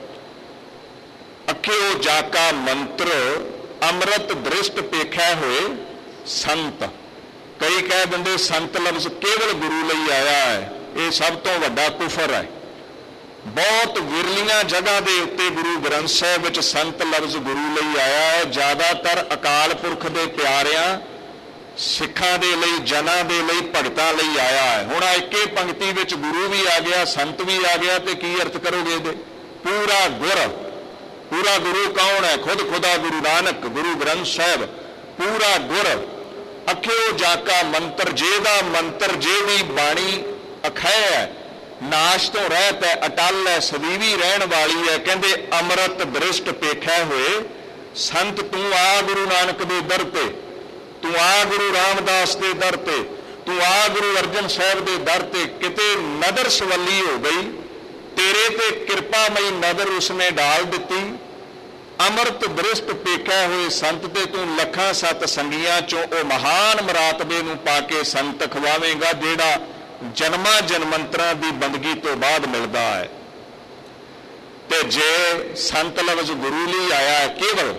ਅਖਿਓ ਜਾਕਾ ਮੰਤਰ, ਅੰਮ੍ਰਿਤ ਦ੍ਰਿਸ਼ਟ ਪੇਖਿਆ ਹੋਏ ਸੰਤ। ਕਈ ਕਹਿ ਦਿੰਦੇ ਸੰਤ ਲਫ਼ਜ਼ ਕੇਵਲ ਗੁਰੂ ਲਈ ਆਇਆ ਹੈ। ਇਹ ਸਭ ਤੋਂ ਵੱਡਾ ਕੁਫਰ ਹੈ। ਬਹੁਤ ਵਿਰਲੀਆਂ ਜਗ੍ਹਾ ਦੇ ਉੱਤੇ ਗੁਰੂ ਗ੍ਰੰਥ ਸਾਹਿਬ ਵਿੱਚ ਸੰਤ ਲਫ਼ਜ਼ ਗੁਰੂ ਲਈ ਆਇਆ ਹੈ। ਜ਼ਿਆਦਾਤਰ ਅਕਾਲ ਪੁਰਖ ਦੇ ਪਿਆਰਿਆਂ, ਸਿੱਖਾਂ ਦੇ ਲਈ, ਜਨਾਂ ਦੇ ਲਈ, ਭਗਤਾਂ ਲਈ ਆਇਆ ਹੈ। ਹੁਣ ਇੱਕੇ ਪੰਕਤੀ ਵਿੱਚ ਗੁਰੂ ਵੀ ਆ ਗਿਆ, ਸੰਤ ਵੀ ਆ ਗਿਆ, ਤੇ ਕੀ ਅਰਥ ਕਰੋਗੇ ਇਹਦੇ? ਪੂਰਾ ਗੁਰ, ਪੂਰਾ ਗੁਰੂ ਕੌਣ ਹੈ? ਖੁਦ ਖੁਦਾ ਗੁਰੂ ਨਾਨਕ, ਗੁਰੂ ਗ੍ਰੰਥ ਸਾਹਿਬ। ਪੂਰਾ ਗੁਰ ਅਖਿਓ ਜਾਕਾ ਮੰਤਰ, ਜਿਹਦਾ ਮੰਤਰ, ਜਿਹਦੀ ਬਾਣੀ ਅਖੈ ਹੈ, ਨਾਸ਼ ਤੋਂ ਰਹਿਤ ਹੈ, ਅਟਲ ਹੈ, ਸਦੀਵੀ ਰਹਿਣ ਵਾਲੀ ਹੈ। ਕਹਿੰਦੇ ਅੰਮ੍ਰਿਤ ਦ੍ਰਿਸ਼ਟ ਪੇਖਿਆ ਹੋਏ ਸੰਤ। ਤੂੰ ਆ ਗੁਰੂ ਨਾਨਕ ਦੇ ਦਰ ਤੇ, ਤੂੰ ਆ ਗੁਰੂ ਰਾਮਦਾਸ ਦੇ ਦਰ ਤੇ, ਤੂੰ ਆ ਗੁਰੂ ਅਰਜਨ ਸਾਹਿਬ ਦੇ ਦਰ ਤੇ। ਕਿਤੇ ਨਦਰ ਸਵੱਲੀ ਹੋ ਗਈ, ਤੇਰੇ ਤੇ ਕਿਰਪਾਮਈ ਨਦਰ ਉਸਨੇ ਡਾਲ ਦਿੱਤੀ। ਅੰਮ੍ਰਿਤ ਦ੍ਰਿਸ਼ਟ ਪੇਖਿਆ ਹੋਏ ਸੰਤ ਤੇ ਤੂੰ ਲੱਖਾਂ ਸਤ ਸੰਗੀਆਂ ਚੋਂ ਉਹ ਮਹਾਨ ਮਰਾਤਬੇ ਨੂੰ ਪਾ ਕੇ ਸੰਤ ਖਵਾਵੇਂਗਾ, ਜਿਹੜਾ ਜਨਮਾਂ ਜਨਮੰਤਰਾਂ ਦੀ ਬੰਦਗੀ ਤੋਂ ਬਾਅਦ ਮਿਲਦਾ ਹੈ। ਤੇ ਜੇ ਸੰਤ ਲਫ਼ਜ਼ ਗੁਰੂ ਲਈ ਆਇਆ ਹੈ ਕੇਵਲ,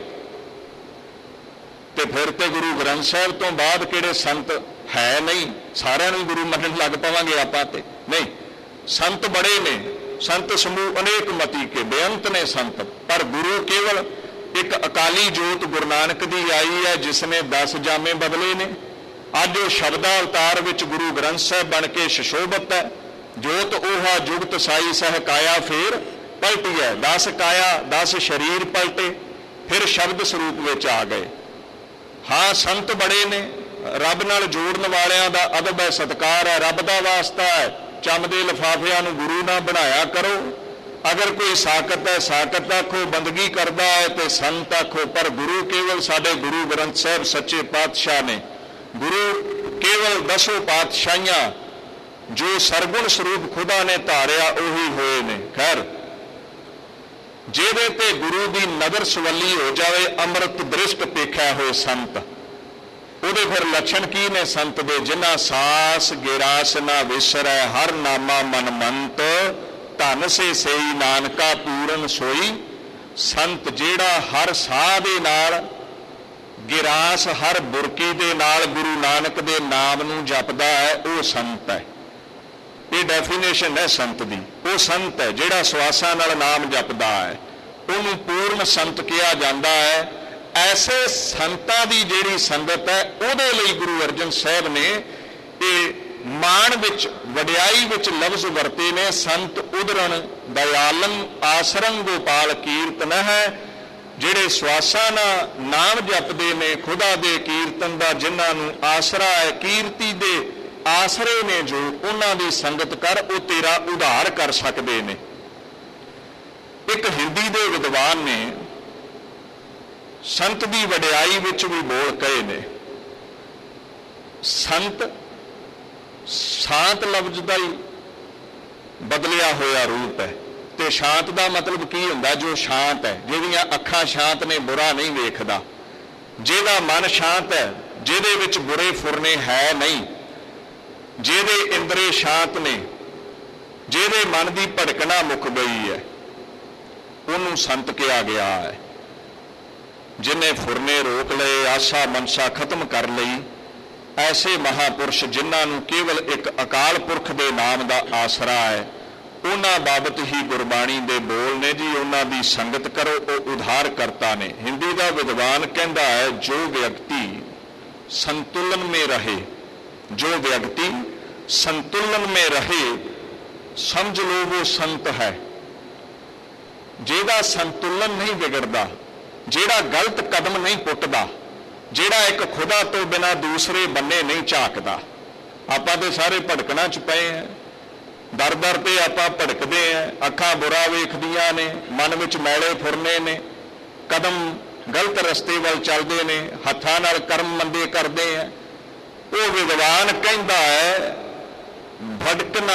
ਤੇ ਫਿਰ ਤੇ ਗੁਰੂ ਗ੍ਰੰਥ ਸਾਹਿਬ ਤੋਂ ਬਾਅਦ ਕਿਹੜੇ ਸੰਤ ਹੈ? ਨਹੀਂ, ਸਾਰਿਆਂ ਨੂੰ ਗੁਰੂ ਮੰਨਣ ਲੱਗ ਪਵਾਂਗੇ ਆਪਾਂ ਤੇ? ਨਹੀਂ, ਸੰਤ ਬੜੇ ਨੇ, ਸੰਤ ਸਮੂਹ ਅਨੇਕ ਮਤੀ ਕੇ, ਬੇਅੰਤ ਨੇ ਸੰਤ। ਪਰ ਗੁਰੂ ਕੇਵਲ ਇੱਕ ਅਕਾਲੀ ਜੋਤ ਗੁਰੂ ਨਾਨਕ ਦੀ ਆਈ ਹੈ, ਜਿਸ ਨੇ 10 ਜਾਮੇ ਬਦਲੇ ਨੇ। ਅੱਜ ਉਹ ਸ਼ਬਦਾ ਅਵਤਾਰ ਵਿੱਚ ਗੁਰੂ ਗ੍ਰੰਥ ਸਾਹਿਬ ਬਣ ਕੇ ਸ਼ਸ਼ੋਭਤ ਹੈ। ਜੋਤ ਓਹਾ ਜੁਗਤ ਸਾਈ ਸਹਿ ਕਾਇਆ ਫੇਰ, पलटी है। 10 काया 10 शरीर पलटे, फिर शब्द स्वरूप विच आ गए। हाँ संत बड़े ने, रब नाल जोड़न वालियां दा अदब है, सत्कार है, रब दा वास्ता है। चमदे लिफाफियां नूं गुरु ना बनाया करो। अगर कोई साकत है साकत आखो, बंदगी करता है तो संत आखो। पर गुरु केवल साडे गुरु ग्रंथ साहब सच्चे पातशाह ने, गुरु केवल 10 पातशाहियां जो सरगुण स्वरूप खुदा ने धारिया उही होए ने। खैर ਜਿਹਦੇ ਤੇ ਗੁਰੂ ਦੀ ਨਜ਼ਰ ਸਵੱਲੀ ਹੋ ਜਾਵੇ, ਅੰਮ੍ਰਿਤ ਦ੍ਰਿਸ਼ਟ ਦੇਖਿਆ ਹੋਏ ਸੰਤ, ਉਹਦੇ ਫਿਰ ਲੱਛਣ ਕੀ ਨੇ ਸੰਤ ਦੇ? ਜਿਨ੍ਹਾਂ ਸਾਸ ਗਿਰਾਸ ਨਾ ਵਿਸਰੈ, ਹਰ ਨਾਮਾ ਮਨਮੰਤ, ਧਨ ਸੇ ਸਈ ਨਾਨਕਾ ਪੂਰਨ ਸੋਈ। ਸੰਤ ਜਿਹੜਾ ਹਰ ਸਾਹ ਦੇ ਨਾਲ, ਗਿਰਾਸ ਹਰ ਬੁਰਕੀ ਦੇ ਨਾਲ ਗੁਰੂ ਨਾਨਕ ਦੇ ਨਾਮ ਨੂੰ ਜਪਦਾ ਹੈ, ਉਹ ਸੰਤ ਹੈ। ਇਹ ਡੈਫੀਨੇਸ਼ਨ ਹੈ ਸੰਤ ਦੀ। ਉਹ ਸੰਤ ਹੈ ਜਿਹੜਾ ਸਵਾਸਾਂ ਨਾਲ ਨਾਮ ਜਪਦਾ ਹੈ, ਉਹਨੂੰ ਪੂਰਨ ਸੰਤ ਕਿਹਾ ਜਾਂਦਾ ਹੈ। ਐਸੇ ਸੰਤਾਂ ਦੀ ਜਿਹੜੀ ਸੰਗਤ ਹੈ, ਉਹਦੇ ਲਈ ਗੁਰੂ ਅਰਜਨ ਸਾਹਿਬ ਨੇ ਇਹ ਮਾਣ ਵਿੱਚ, ਵਡਿਆਈ ਵਿੱਚ ਲਫ਼ਜ਼ ਵਰਤੇ ਨੇ। ਸੰਤ ਉਦਰਣ ਦਇਆਲੰ ਆਸਰੰ ਗੋਪਾਲ ਕੀਰਤਨ ਹੈ। ਜਿਹੜੇ ਸਵਾਸਾਂ ਨਾਲ ਨਾਮ ਜਪਦੇ ਨੇ, ਖੁਦਾ ਦੇ ਕੀਰਤਨ ਦਾ ਜਿਨ੍ਹਾਂ ਨੂੰ ਆਸਰਾ ਹੈ, ਕੀਰਤੀ ਦੇ ਆਸਰੇ ਨੇ, ਜੋ ਉਹਨਾਂ ਦੀ ਸੰਗਤ ਕਰ, ਉਹ ਤੇਰਾ ਉਧਾਰ ਕਰ ਸਕਦੇ ਨੇ। ਇੱਕ ਹਿੰਦੀ ਦੇ ਵਿਦਵਾਨ ਨੇ ਸੰਤ ਦੀ ਵਡਿਆਈ ਵਿੱਚ ਵੀ ਬੋਲ ਕਹੇ ਨੇ, ਸੰਤ ਸ਼ਾਂਤ ਲਫ਼ਜ਼ ਦਾ ਹੀ ਬਦਲਿਆ ਹੋਇਆ ਰੂਪ ਹੈ। ਤੇ ਸ਼ਾਂਤ ਦਾ ਮਤਲਬ ਕੀ ਹੁੰਦਾ? ਜੋ ਸ਼ਾਂਤ ਹੈ, ਜਿਹਦੀਆਂ ਅੱਖਾਂ ਸ਼ਾਂਤ ਨੇ, ਬੁਰਾ ਨਹੀਂ ਵੇਖਦਾ, ਜਿਹਦਾ ਮਨ ਸ਼ਾਂਤ ਹੈ, ਜਿਹਦੇ ਵਿੱਚ ਬੁਰੇ ਫੁਰਨੇ ਹੈ ਨਹੀਂ, ਜਿਹਦੇ ਇੰਦਰੇ ਸ਼ਾਂਤ ਨੇ, ਜਿਹਦੇ ਮਨ ਦੀ ਭੜਕਣਾ ਮੁੱਕ ਗਈ ਹੈ, ਉਹਨੂੰ ਸੰਤ ਕਿਹਾ ਗਿਆ ਹੈ। ਜਿਨੇ ਫੁਰਨੇ ਰੋਕ ਲਏ, ਆਸਾ ਮਨਸਾ ਖਤਮ ਕਰ ਲਈ, ਐਸੇ ਮਹਾਪੁਰਸ਼ ਜਿਨ੍ਹਾਂ ਨੂੰ ਕੇਵਲ ਇੱਕ ਅਕਾਲ ਪੁਰਖ ਦੇ ਨਾਮ ਦਾ ਆਸਰਾ ਹੈ, ਉਹਨਾਂ ਬਾਬਤ ਹੀ ਗੁਰਬਾਣੀ ਦੇ ਬੋਲ ਨੇ ਜੀ। ਉਹਨਾਂ ਦੀ ਸੰਗਤ ਕਰੋ, ਉਹ ਉਧਾਰ ਕਰਤਾ ਨੇ। ਹਿੰਦੀ ਦਾ ਵਿਦਵਾਨ ਕਹਿੰਦਾ ਹੈ, ਜੋ ਵਿਅਕਤੀ ਸੰਤੁਲਨ ਮੇਂ ਰਹੇ, जो व्यक्ति संतुलन में रहे, समझ लो वो संत है। जेड़ा संतुलन नहीं बिगड़ता, जेड़ा गलत कदम नहीं पुटदा, जेड़ा एक खुदा तो बिना दूसरे बन्ने नहीं झाकदा। आपां ते सारे भड़कना च पए हैं, दर दर ते आपां भड़कदे हैं, अखां बुरा वेखदियां ने, मन विच मैले फुरने ने, कदम गलत रस्ते वल चलदे ने, हत्थां नाल कर्म मंदे करदे हैं। वो विद्वान कहता है, भटकना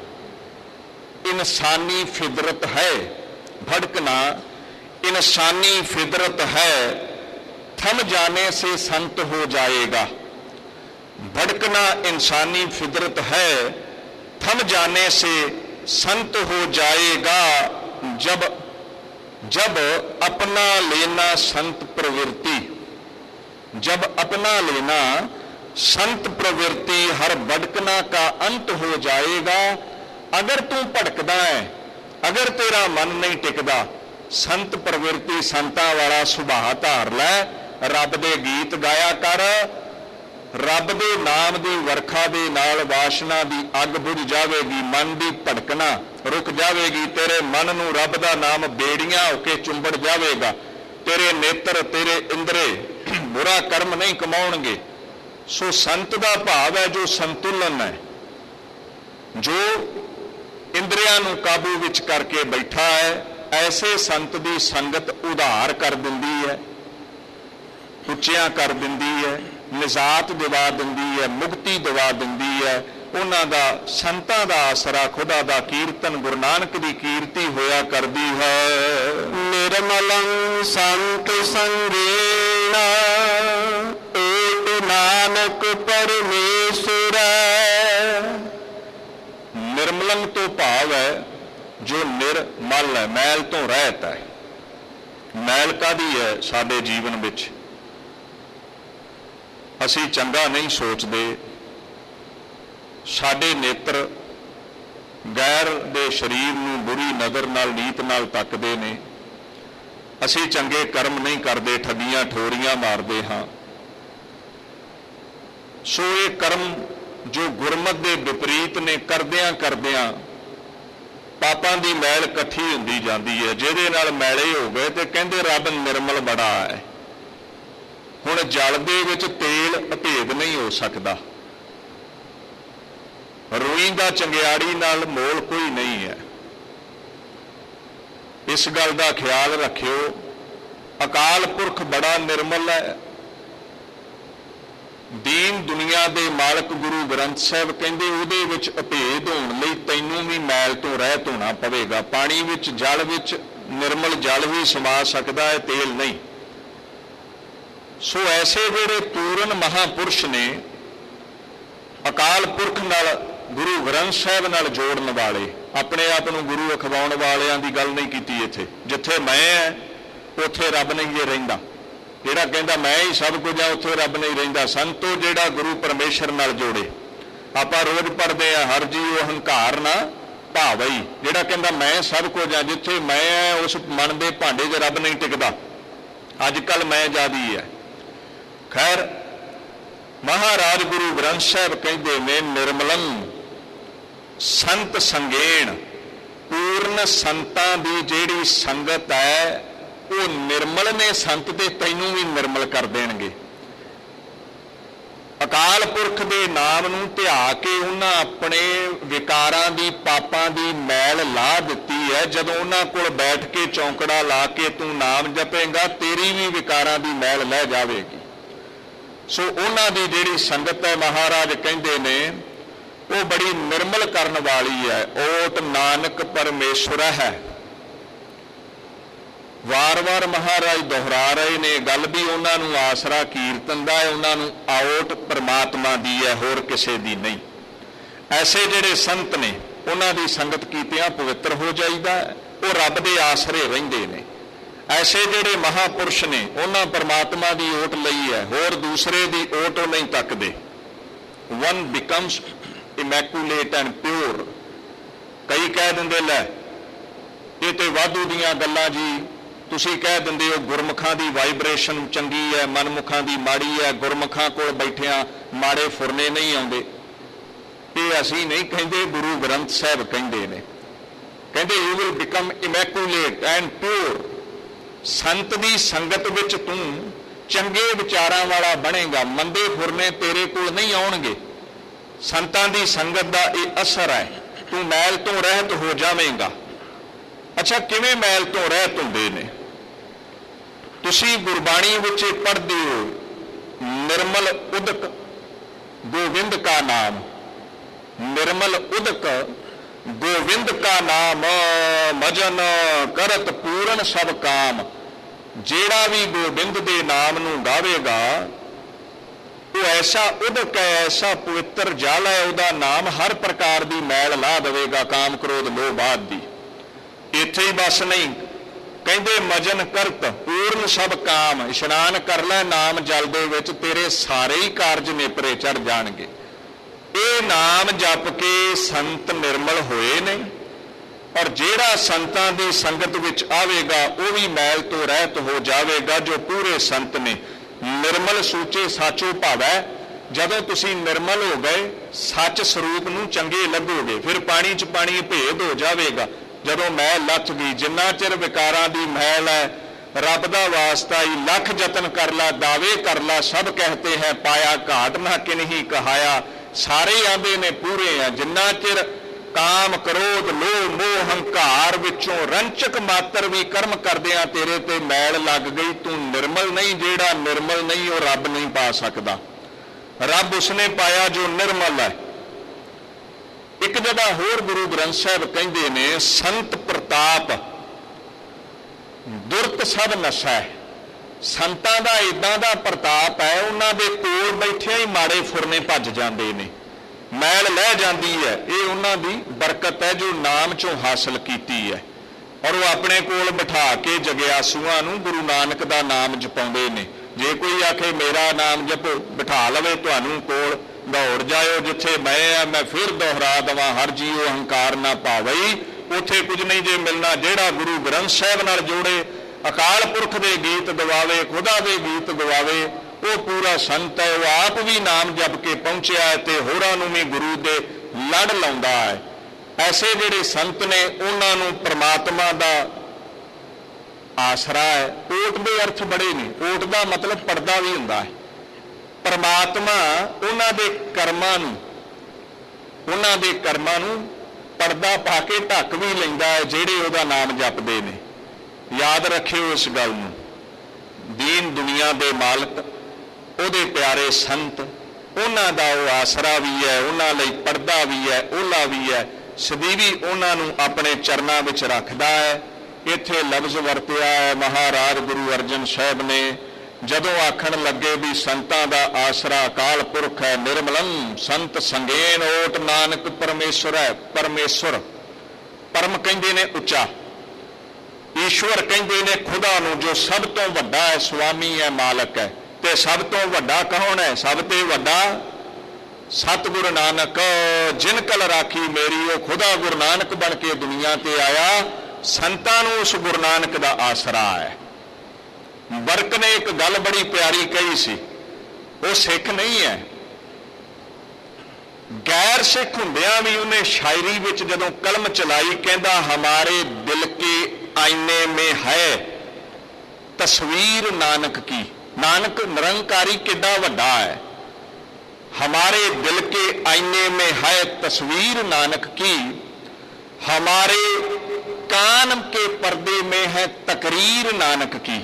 इंसानी फितरत है, भटकना इंसानी फितरत है, थम जाने से संत हो जाएगा। भटकना इंसानी फितरत है, थम जाने से संत हो जाएगा। जब जब अपना लेना संत प्रवृत्ति, जब अपना लेना संत प्रवृत्ति, हर भटकना का अंत हो जाएगा। अगर तू भटकदा है, अगर तेरा मन नहीं टिकदा, संत प्रवृत्ति, संतां वाला सुभाव धार लै, रब दे गीत गाया कर, रब दे नाम दी वर्खा दे नाल वासना दी अग बुझ जावेगी, मन दी भटकना रुक जावेगी, तेरे मन नूं रब दा नाम बेड़ियां होके चुंबड़ जावेगा, तेरे नेत्र तेरे इंद्रे बुरा कर्म नहीं कमाउणगे। सो संत का भाव है जो संतुलन है, जो इंद्रियां नूं काबू विच करके बैठा है। ऐसे संत की संगत उधार कर दिंदी है, उच्चियां कर दिंदी है, निजात दिवा दिंदी है, मुक्ति दिवा दिंदी है। उन्हां दा संतां दा आसरा खुदा दा कीर्तन, गुरु नानक दी कीर्ति होया करदी है। निर्मलं संत संगेना, नानक परमेश्वर। निर्मलन तो भाव है जो निर्मल है, मैल तो रहत है। मैल कादी है साडे जीवन विच? असी चंगा नहीं सोचते, साडे नेत्र गैर दे शरीर नूं बुरी नज़र नाल नीत नाल तकदे ने, असी चंगे कर्म नहीं करते, ठगियां ठोरियां मारते हाँ। सो ये कर्म जो गुरमत के विपरीत ने, करदियां करदियां ਪਾਪਾਂ ਦੀ ਮੈਲ ਇਕੱਠੀ ਹੁੰਦੀ ਜਾਂਦੀ ਹੈ। ਜਿਹਦੇ ਨਾਲ ਮੈਲੇ ਹੋ ਗਏ ਤੇ ਕਹਿੰਦੇ ਰੱਬ ਨਿਰਮਲ ਬੜਾ ਹੈ। ਹੁਣ ਜਲ ਦੇ ਵਿੱਚ ਤੇਲ ਅਭੇਦ ਨਹੀਂ ਹੋ ਸਕਦਾ। ਰੂਈ ਦਾ ਚੰਗਿਆੜੀ ਨਾਲ ਮੋਲ ਕੋਈ ਨਹੀਂ ਹੈ। ਇਸ ਗੱਲ ਦਾ ਖਿਆਲ ਰੱਖਿਓ। ਅਕਾਲ ਪੁਰਖ ਬੜਾ ਨਿਰਮਲ ਹੈ। ਦੀਨ ਦੁਨੀਆ ਦੇ ਮਾਲਕ ਗੁਰੂ ਗ੍ਰੰਥ ਸਾਹਿਬ ਕਹਿੰਦੇ ਉਹਦੇ ਵਿੱਚ ਅਭੇਦ ਹੋਣ ਲਈ ਤੈਨੂੰ ਵੀ ਮੈਲ ਤੋਂ ਰਹਿਤ ਹੋਣਾ ਪਵੇਗਾ। ਪਾਣੀ ਵਿੱਚ, ਜਲ ਵਿੱਚ ਨਿਰਮਲ ਜਲ ਹੀ ਸਮਾ ਸਕਦਾ ਹੈ, ਤੇਲ ਨਹੀਂ। ਸੋ ਐਸੇ ਜਿਹੜੇ ਪੂਰਨ ਮਹਾਪੁਰਸ਼ ਨੇ, ਅਕਾਲ ਪੁਰਖ ਨਾਲ, ਗੁਰੂ ਗ੍ਰੰਥ ਸਾਹਿਬ ਨਾਲ ਜੋੜਨ ਵਾਲੇ, ਆਪਣੇ ਆਪ ਨੂੰ ਗੁਰੂ ਅਖਵਾਉਣ ਵਾਲਿਆਂ ਦੀ ਗੱਲ ਨਹੀਂ ਕੀਤੀ ਇੱਥੇ। ਜਿੱਥੇ ਮੈਂ ਹੈ ਉੱਥੇ ਰੱਬ ਨਹੀਂ ਜੇ ਰਹਿੰਦਾ। ਜਿਹੜਾ ਕਹਿੰਦਾ ਮੈਂ ਹੀ ਸਭ ਕੁਝ ਆ ਉੱਥੇ ਰੱਬ ਨਹੀਂ ਰਹਿੰਦਾ। ਸੰਤੋ ਜਿਹੜਾ ਗੁਰੂ ਪਰਮੇਸ਼ਰ ਨਾਲ ਜੋੜੇ। ਆਪਾਂ ਰੋਜ਼ ਪੜ੍ਹਦੇ ਆ ਹਰ ਜੀਉ ਅਹੰਕਾਰ ਨਾ ਭਾਵਈ। ਜਿਹੜਾ ਕਹਿੰਦਾ ਮੈਂ ਸਭ ਕੁਝ ਆ, ਜਿੱਥੇ ਮੈਂ ਹੈ ਉਸ ਮਨ ਦੇ ਭਾਂਡੇ 'ਚ ਰੱਬ ਨਹੀਂ ਟਿਕਦਾ। ਅੱਜ ਕੱਲ੍ਹ ਮੈਂ ਜ਼ਿਆਦੀ ਹੈ। ਖੈਰ, ਮਹਾਰਾਜ ਗੁਰੂ ਗ੍ਰੰਥ ਸਾਹਿਬ ਕਹਿੰਦੇ ਨੇ ਨਿਰਮਲੰ ਸੰਤ ਸੰਗੇਣ। ਪੂਰਨ ਸੰਤਾਂ ਦੀ ਜਿਹੜੀ ਸੰਗਤ ਹੈ ਉਹ ਨਿਰਮਲ ਨੇ ਸੰਤ, ਤੇ ਤੈਨੂੰ ਵੀ ਨਿਰਮਲ ਕਰ ਦੇਣਗੇ। ਅਕਾਲ ਪੁਰਖ ਦੇ ਨਾਮ ਨੂੰ ਧਿਆ ਕੇ ਉਹਨਾਂ ਆਪਣੇ ਵਿਕਾਰਾਂ ਦੀ, ਪਾਪਾਂ ਦੀ ਮੈਲ ਲਾ ਦਿੱਤੀ ਹੈ। ਜਦੋਂ ਉਹਨਾਂ ਕੋਲ ਬੈਠ ਕੇ ਚੌਂਕੜਾ ਲਾ ਕੇ ਤੂੰ ਨਾਮ ਜਪੇਂਗਾ, ਤੇਰੀ ਵੀ ਵਿਕਾਰਾਂ ਦੀ ਮੈਲ ਲੈ ਜਾਵੇਗੀ। ਸੋ ਉਹਨਾਂ ਦੀ ਜਿਹੜੀ ਸੰਗਤ ਹੈ, ਮਹਾਰਾਜ ਕਹਿੰਦੇ ਨੇ ਉਹ ਬੜੀ ਨਿਰਮਲ ਕਰਨ ਵਾਲੀ ਹੈ। ਓਟ ਨਾਨਕ ਪਰਮੇਸ਼ਵਰ ਹੈ। ਵਾਰ-ਵਾਰ ਮਹਾਰਾਜ ਦੁਹਰਾ ਰਹੇ ਨੇ ਗੱਲ ਵੀ ਉਹਨਾਂ ਨੂੰ ਆਸਰਾ ਕੀਰਤਨ ਦਾ ਹੈ, ਉਹਨਾਂ ਨੂੰ ਆਓਟ ਪਰਮਾਤਮਾ ਦੀ ਹੈ, ਹੋਰ ਕਿਸੇ ਦੀ ਨਹੀਂ। ਐਸੇ ਜਿਹੜੇ ਸੰਤ ਨੇ ਉਹਨਾਂ ਦੀ ਸੰਗਤ ਕੀਤਿਆਂ ਪਵਿੱਤਰ ਹੋ ਜਾਈਦਾ, ਉਹ ਰੱਬ ਦੇ ਆਸਰੇ ਰਹਿੰਦੇ ਨੇ। ਐਸੇ ਜਿਹੜੇ ਮਹਾਪੁਰਸ਼ ਨੇ ਉਹਨਾਂ ਪਰਮਾਤਮਾ ਦੀ ਓਟ ਲਈ ਹੈ, ਹੋਰ ਦੂਸਰੇ ਦੀ ਓਟ ਉਹ ਨਹੀਂ ਤੱਕਦੇ। One becomes immaculate and pure। ਕਈ ਕਹਿ ਦਿੰਦੇ ਲੈ ਇਹ ਤੇ ਵਾਧੂ ਦੀਆਂ ਗੱਲਾਂ ਜੀ, ਤੁਸੀਂ ਕਹਿ ਦਿੰਦੇ ਹੋ ਗੁਰਮੁਖਾਂ ਦੀ ਵਾਈਬ੍ਰੇਸ਼ਨ ਚੰਗੀ ਹੈ, ਮਨਮੁਖਾਂ ਦੀ ਮਾੜੀ ਹੈ, ਗੁਰਮੁਖਾਂ ਕੋਲ ਬੈਠਿਆਂ ਮਾੜੇ ਫੁਰਨੇ ਨਹੀਂ ਆਉਂਦੇ। ਇਹ ਅਸੀਂ ਨਹੀਂ ਕਹਿੰਦੇ, ਗੁਰੂ ਗ੍ਰੰਥ ਸਾਹਿਬ ਕਹਿੰਦੇ ਨੇ। ਕਹਿੰਦੇ you will become immaculate and pure. ਸੰਤ ਦੀ ਸੰਗਤ ਵਿੱਚ ਤੂੰ ਚੰਗੇ ਵਿਚਾਰਾਂ ਵਾਲਾ ਬਣੇਗਾ, ਮੰਦੇ ਫੁਰਨੇ ਤੇਰੇ ਕੋਲ ਨਹੀਂ ਆਉਣਗੇ। ਸੰਤਾਂ ਦੀ ਸੰਗਤ ਦਾ ਇਹ ਅਸਰ ਹੈ, ਤੂੰ ਮੈਲ ਤੋਂ ਰਹਿਤ ਹੋ ਜਾਵੇਂਗਾ। ਅੱਛਾ, ਕਿਵੇਂ ਮੈਲ ਤੋਂ ਰਹਿਤ ਹੁੰਦੇ ਨੇ? ਤੁਸੀਂ ਗੁਰਬਾਣੀ ਵਿੱਚ ਪੜ੍ਹਦੇ ਹੋ, ਨਿਰਮਲ ਉਦਕ ਗੋਵਿੰਦ ਕਾ ਨਾਮ। ਨਿਰਮਲ ਉਦਕ ਗੋਵਿੰਦ ਕਾ ਨਾਮ ਮਜਨ ਕਰਤ ਪੂਰਨ ਸਭ ਕਾਮ। ਜਿਹੜਾ ਵੀ ਗੋਬਿੰਦ ਦੇ ਨਾਮ ਨੂੰ ਗਾਵੇਗਾ ਉਹ ਐਸਾ ਉਦਕ ਹੈ, ਐਸਾ ਪਵਿੱਤਰ ਜਲ ਹੈ, ਉਹਦਾ ਨਾਮ ਹਰ ਪ੍ਰਕਾਰ ਦੀ ਮੈਲ ਲਾ ਦੇਵੇਗਾ, ਕਾਮ ਕ੍ਰੋਧ ਲੋਭ ਆਦਿ ਦੀ। ਇੱਥੇ ਹੀ ਬਸ ਨਹੀਂ, ਕਹਿੰਦੇ ਮਜਨ ਕਰਤ ਪੂਰਨ ਸਭ ਕਾਮ। ਇਸ਼ਨਾਨ ਕਰ ਲੈ ਨਾਮ ਜਲ ਦੇ ਵਿੱਚ, ਤੇਰੇ ਸਾਰੇ ਹੀ ਕਾਰਜ ਨੇਪਰੇ ਚੜ ਜਾਣਗੇ। ਇਹ ਨਾਮ ਜਪ ਕੇ ਸੰਤ ਨਿਰਮਲ ਹੋਏ ਨੇ, ਔਰ ਜਿਹੜਾ ਸੰਤਾਂ ਦੀ ਸੰਗਤ ਵਿੱਚ ਆਵੇਗਾ ਉਹ ਵੀ ਮੈਲ ਤੋਂ ਰਹਿਤ ਹੋ ਜਾਵੇਗਾ। ਜੋ ਪੂਰੇ ਸੰਤ ਨੇ ਨਿਰਮਲ ਸੂਚੇ ਸਾਚੋ ਭਾਵੈ। ਜਦੋਂ ਤੁਸੀਂ ਨਿਰਮਲ ਹੋ ਗਏ, ਸੱਚ ਸਰੂਪ ਨੂੰ ਚੰਗੇ ਲੱਗੋਗੇ, ਫਿਰ ਪਾਣੀ 'ਚ ਪਾਣੀ ਭੇਦ ਹੋ ਜਾਵੇਗਾ। ਜਦੋਂ ਮੈਲ ਲੱਥ ਗਈ, ਜਿੰਨਾ ਚਿਰ ਵਿਕਾਰਾਂ ਦੀ ਮੈਲ ਹੈ, ਰੱਬ ਦਾ ਵਾਸਤਾ ਹੀ ਲੱਖ ਯਤਨ ਕਰ ਲਾ, ਦਾਵੇ ਕਰ ਲਾ, ਸਭ ਕਹਤੇ ਹੈ ਪਾਇਆ, ਘਾਟ ਨਾ ਕਿਨਹੀ ਕਹਾਇਆ। ਸਾਰੇ ਆਂਦੇ ਨੇ ਪੂਰੇ ਆ। ਜਿੰਨਾ ਚਿਰ ਕਾਮ ਕ੍ਰੋਧ ਲੋਭ ਮੋਹ ਹੰਕਾਰ ਵਿੱਚੋਂ ਰੰਚਕ ਮਾਤਰ ਵੀ ਕਰਮ ਕਰਦਿਆਂ ਤੇਰੇ ਤੇ ਮੈਲ ਲੱਗ ਗਈ, ਤੂੰ ਨਿਰਮਲ ਨਹੀਂ। ਜਿਹੜਾ ਨਿਰਮਲ ਨਹੀਂ ਉਹ ਰੱਬ ਨਹੀਂ ਪਾ ਸਕਦਾ। ਰੱਬ ਉਸਨੇ ਪਾਇਆ ਜੋ ਨਿਰਮਲ ਹੈ। ਇੱਕ ਜਗ੍ਹਾ ਹੋਰ ਗੁਰੂ ਗ੍ਰੰਥ ਸਾਹਿਬ ਕਹਿੰਦੇ ਨੇ, ਸੰਤ ਪ੍ਰਤਾਪ ਦੁਰਤ ਸਭ ਨਸ਼ਾ। ਸੰਤਾਂ ਦਾ ਇਦਾਂ ਦਾ ਪ੍ਰਤਾਪ ਹੈ, ਉਹਨਾਂ ਦੇ ਕੋਲ ਬੈਠਿਆਂ ਹੀ ਮਾੜੇ ਫੁਰਨੇ ਭੱਜ ਜਾਂਦੇ ਨੇ, ਮੈਲ ਲੈ ਜਾਂਦੀ ਹੈ। ਇਹ ਉਹਨਾਂ ਦੀ ਬਰਕਤ ਹੈ ਜੋ ਨਾਮ ਚੋਂ ਹਾਸਲ ਕੀਤੀ ਹੈ। ਔਰ ਉਹ ਆਪਣੇ ਕੋਲ ਬਿਠਾ ਕੇ ਜਗਿਆਸੂਆਂ ਨੂੰ ਗੁਰੂ ਨਾਨਕ ਦਾ ਨਾਮ ਜਪਾਉਂਦੇ ਨੇ। ਜੇ ਕੋਈ ਆਖੇ ਮੇਰਾ ਨਾਮ ਜਪੋ, ਬਿਠਾ ਲਵੇ ਤੁਹਾਨੂੰ ਕੋਲ, ਦੌੜ ਜਾਇਓ ਜਿੱਥੇ ਮੈਂ ਆ, ਮੈਂ ਫਿਰ ਦੁਹਰਾ ਦੇਵਾਂ ਹਰ ਜੀਉ ਅਹੰਕਾਰ ਨਾ ਭਾਵਈ। ਉੱਥੇ ਕੁਝ ਨਹੀਂ ਜੇ ਮਿਲਣਾ। ਜਿਹੜਾ ਗੁਰੂ ਗ੍ਰੰਥ ਸਾਹਿਬ ਨਾਲ ਜੋੜੇ, ਅਕਾਲ ਪੁਰਖ ਦੇ ਗੀਤ ਗਵਾਵੇ, ਖੁਦਾ ਦੇ ਗੀਤ ਗਵਾਵੇ, ਉਹ ਪੂਰਾ ਸੰਤ ਹੈ। ਉਹ ਆਪ ਵੀ ਨਾਮ ਜਪ ਕੇ ਪਹੁੰਚਿਆ ਹੈ ਤੇ ਹੋਰਾਂ ਨੂੰ ਵੀ ਗੁਰੂ ਦੇ ਲੜ ਲਾਉਂਦਾ ਹੈ। ਐਸੇ ਜਿਹੜੇ ਸੰਤ ਨੇ ਉਹਨਾਂ ਨੂੰ ਪ੍ਰਮਾਤਮਾ ਦਾ ਆਸਰਾ ਹੈ। ਓਟ ਦੇ ਅਰਥ ਬੜੇ ਨੇ। ਓਟ ਦਾ ਮਤਲਬ ਪਰਦਾ ਵੀ ਹੁੰਦਾ ਹੈ। ਪਰਮਾਤਮਾ ਉਹਨਾਂ ਦੇ ਕਰਮਾਂ ਨੂੰ ਪਰਦਾ ਪਾ ਕੇ ਢੱਕ ਵੀ ਲੈਂਦਾ ਹੈ ਜਿਹੜੇ ਉਹਦਾ ਨਾਮ ਜਪਦੇ ਨੇ। ਯਾਦ ਰੱਖਿਓ ਇਸ ਗੱਲ ਨੂੰ। ਦੀਨ ਦੁਨੀਆ ਦੇ ਮਾਲਕ, ਉਹਦੇ ਪਿਆਰੇ ਸੰਤ, ਉਹਨਾਂ ਦਾ ਉਹ ਆਸਰਾ ਵੀ ਹੈ, ਉਹਨਾਂ ਲਈ ਪਰਦਾ ਵੀ ਹੈ, ਓਲਾ ਵੀ ਹੈ। ਸਦੀਵੀ ਉਹਨਾਂ ਨੂੰ ਆਪਣੇ ਚਰਨਾਂ ਵਿੱਚ ਰੱਖਦਾ ਹੈ। ਇੱਥੇ ਲਫ਼ਜ਼ ਵਰਤਿਆ ਹੈ ਮਹਾਰਾਜ ਗੁਰੂ ਅਰਜਨ ਸਾਹਿਬ ਨੇ ਜਦੋਂ ਆਖਣ ਲੱਗੇ ਵੀ ਸੰਤਾਂ ਦਾ ਆਸਰਾ ਅਕਾਲ ਪੁਰਖ ਹੈ, ਨਿਰਮਲੰ ਸੰਤ ਸੰਗੇਨ ਓਟ ਨਾਨਕ ਪਰਮੇਸ਼ਰ ਹੈ। ਪਰਮੇਸ਼ਰ ਪਰਮ ਕਹਿੰਦੇ ਨੇ ਉੱਚਾ, ਈਸ਼ਵਰ ਕਹਿੰਦੇ ਨੇ ਖੁਦਾ ਨੂੰ ਜੋ ਸਭ ਤੋਂ ਵੱਡਾ ਹੈ, ਸੁਆਮੀ ਹੈ, ਮਾਲਕ ਹੈ। ਤੇ ਸਭ ਤੋਂ ਵੱਡਾ ਕੌਣ ਹੈ? ਸਭ ਤੋਂ ਵੱਡਾ ਸਤਿਗੁਰੂ ਨਾਨਕ, ਜਿਨ ਕਲ ਰਾਖੀ ਮੇਰੀ। ਉਹ ਖੁਦਾ ਗੁਰੂ ਨਾਨਕ ਬਣ ਕੇ ਦੁਨੀਆ ਤੇ ਆਇਆ। ਸੰਤਾਂ ਨੂੰ ਉਸ ਗੁਰੂ ਨਾਨਕ ਦਾ ਆਸਰਾ ਹੈ। ਬਰਕ ਨੇ ਇੱਕ ਗੱਲ ਬੜੀ ਪਿਆਰੀ ਕਹੀ ਸੀ, ਉਹ ਸਿੱਖ ਨਹੀਂ ਹੈ, ਗੈਰ ਸਿੱਖ ਹੁੰਦਿਆਂ ਵੀ ਉਹਨੇ ਸ਼ਾਇਰੀ ਵਿੱਚ ਜਦੋਂ ਕਲਮ ਚਲਾਈ, ਕਹਿੰਦਾ ਹਮਾਰੇ ਦਿਲ ਕੇ ਆਇਨੇ ਮੇਂ ਹੈ ਤਸਵੀਰ ਨਾਨਕ ਕੀ। ਨਾਨਕ ਨਿਰੰਕਾਰੀ ਕਿੱਡਾ ਵੱਡਾ ਹੈ। हमारे दिल के आईने में है तस्वीर नानक की, हमारे कान के पर्दे में है तकरीर नानक की।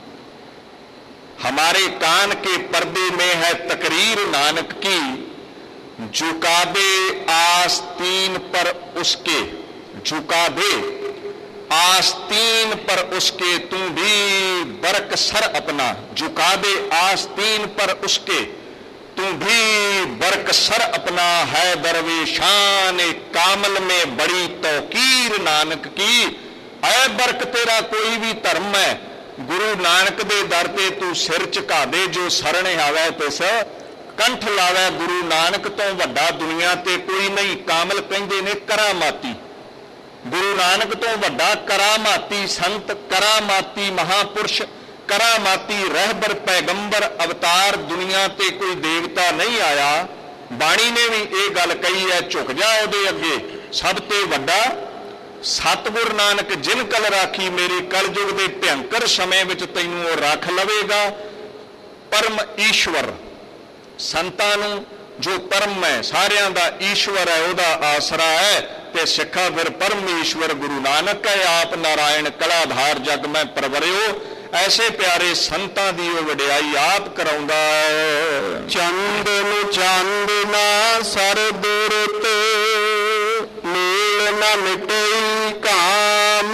हमारे कान के पर्दे में है तकरीर नानक की, झुका दे आस्तीन पर उसके, झुका दे आस्तीन पर उसके तू भी बरक सर अपना। झुका दे आस्तीन पर उसके तू भी बरक सर अपना, है दरवेशान कामल में बड़ी तौकीर नानक की। ऐ बरक तेरा कोई भी धर्म है, गुरु नानक दे दर ते तू सिर झुका दे। जो सरणे आवे तिस कंठ लावे, गुरु नानक तो वड्डा दुनिया ते कोई नहीं। कामल कहंदे ने करामाती, गुरु नानक तो वड्डा करामाती संत, करामाती महापुरुष, करामाती रहबर पैगंबर अवतार दुनिया ते कोई देवता नहीं आया। बाणी ने भी ये गल कही है, झुक जा उहदे अगे, सब ते वड्डा सतगुर नानक जिन कल राखी मेरे। कलयुग के भयंकर समय विच तैनूं वो रख लवेगा। परम ईश्वर संतां नूं जो परम है, सारियां दा ईश्वर है, उहदा आसरा है। ते सिखा फिर परम ईश्वर गुरु नानक है। आप नारायण कलाधार जग में परवरियो। ऐसे प्यारे संतां दी वो वडियाई आप कराउंदा है। चंद नूं चंद ना सर दूर ते, नील ना मिटई काम।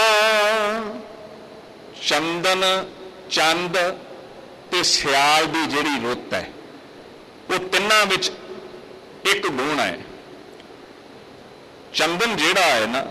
चंदन चंद ते सियाल दी जिहड़ी रुत है, वो तिन्नां विच एक गुण है। चंदन जिहड़ा है ना,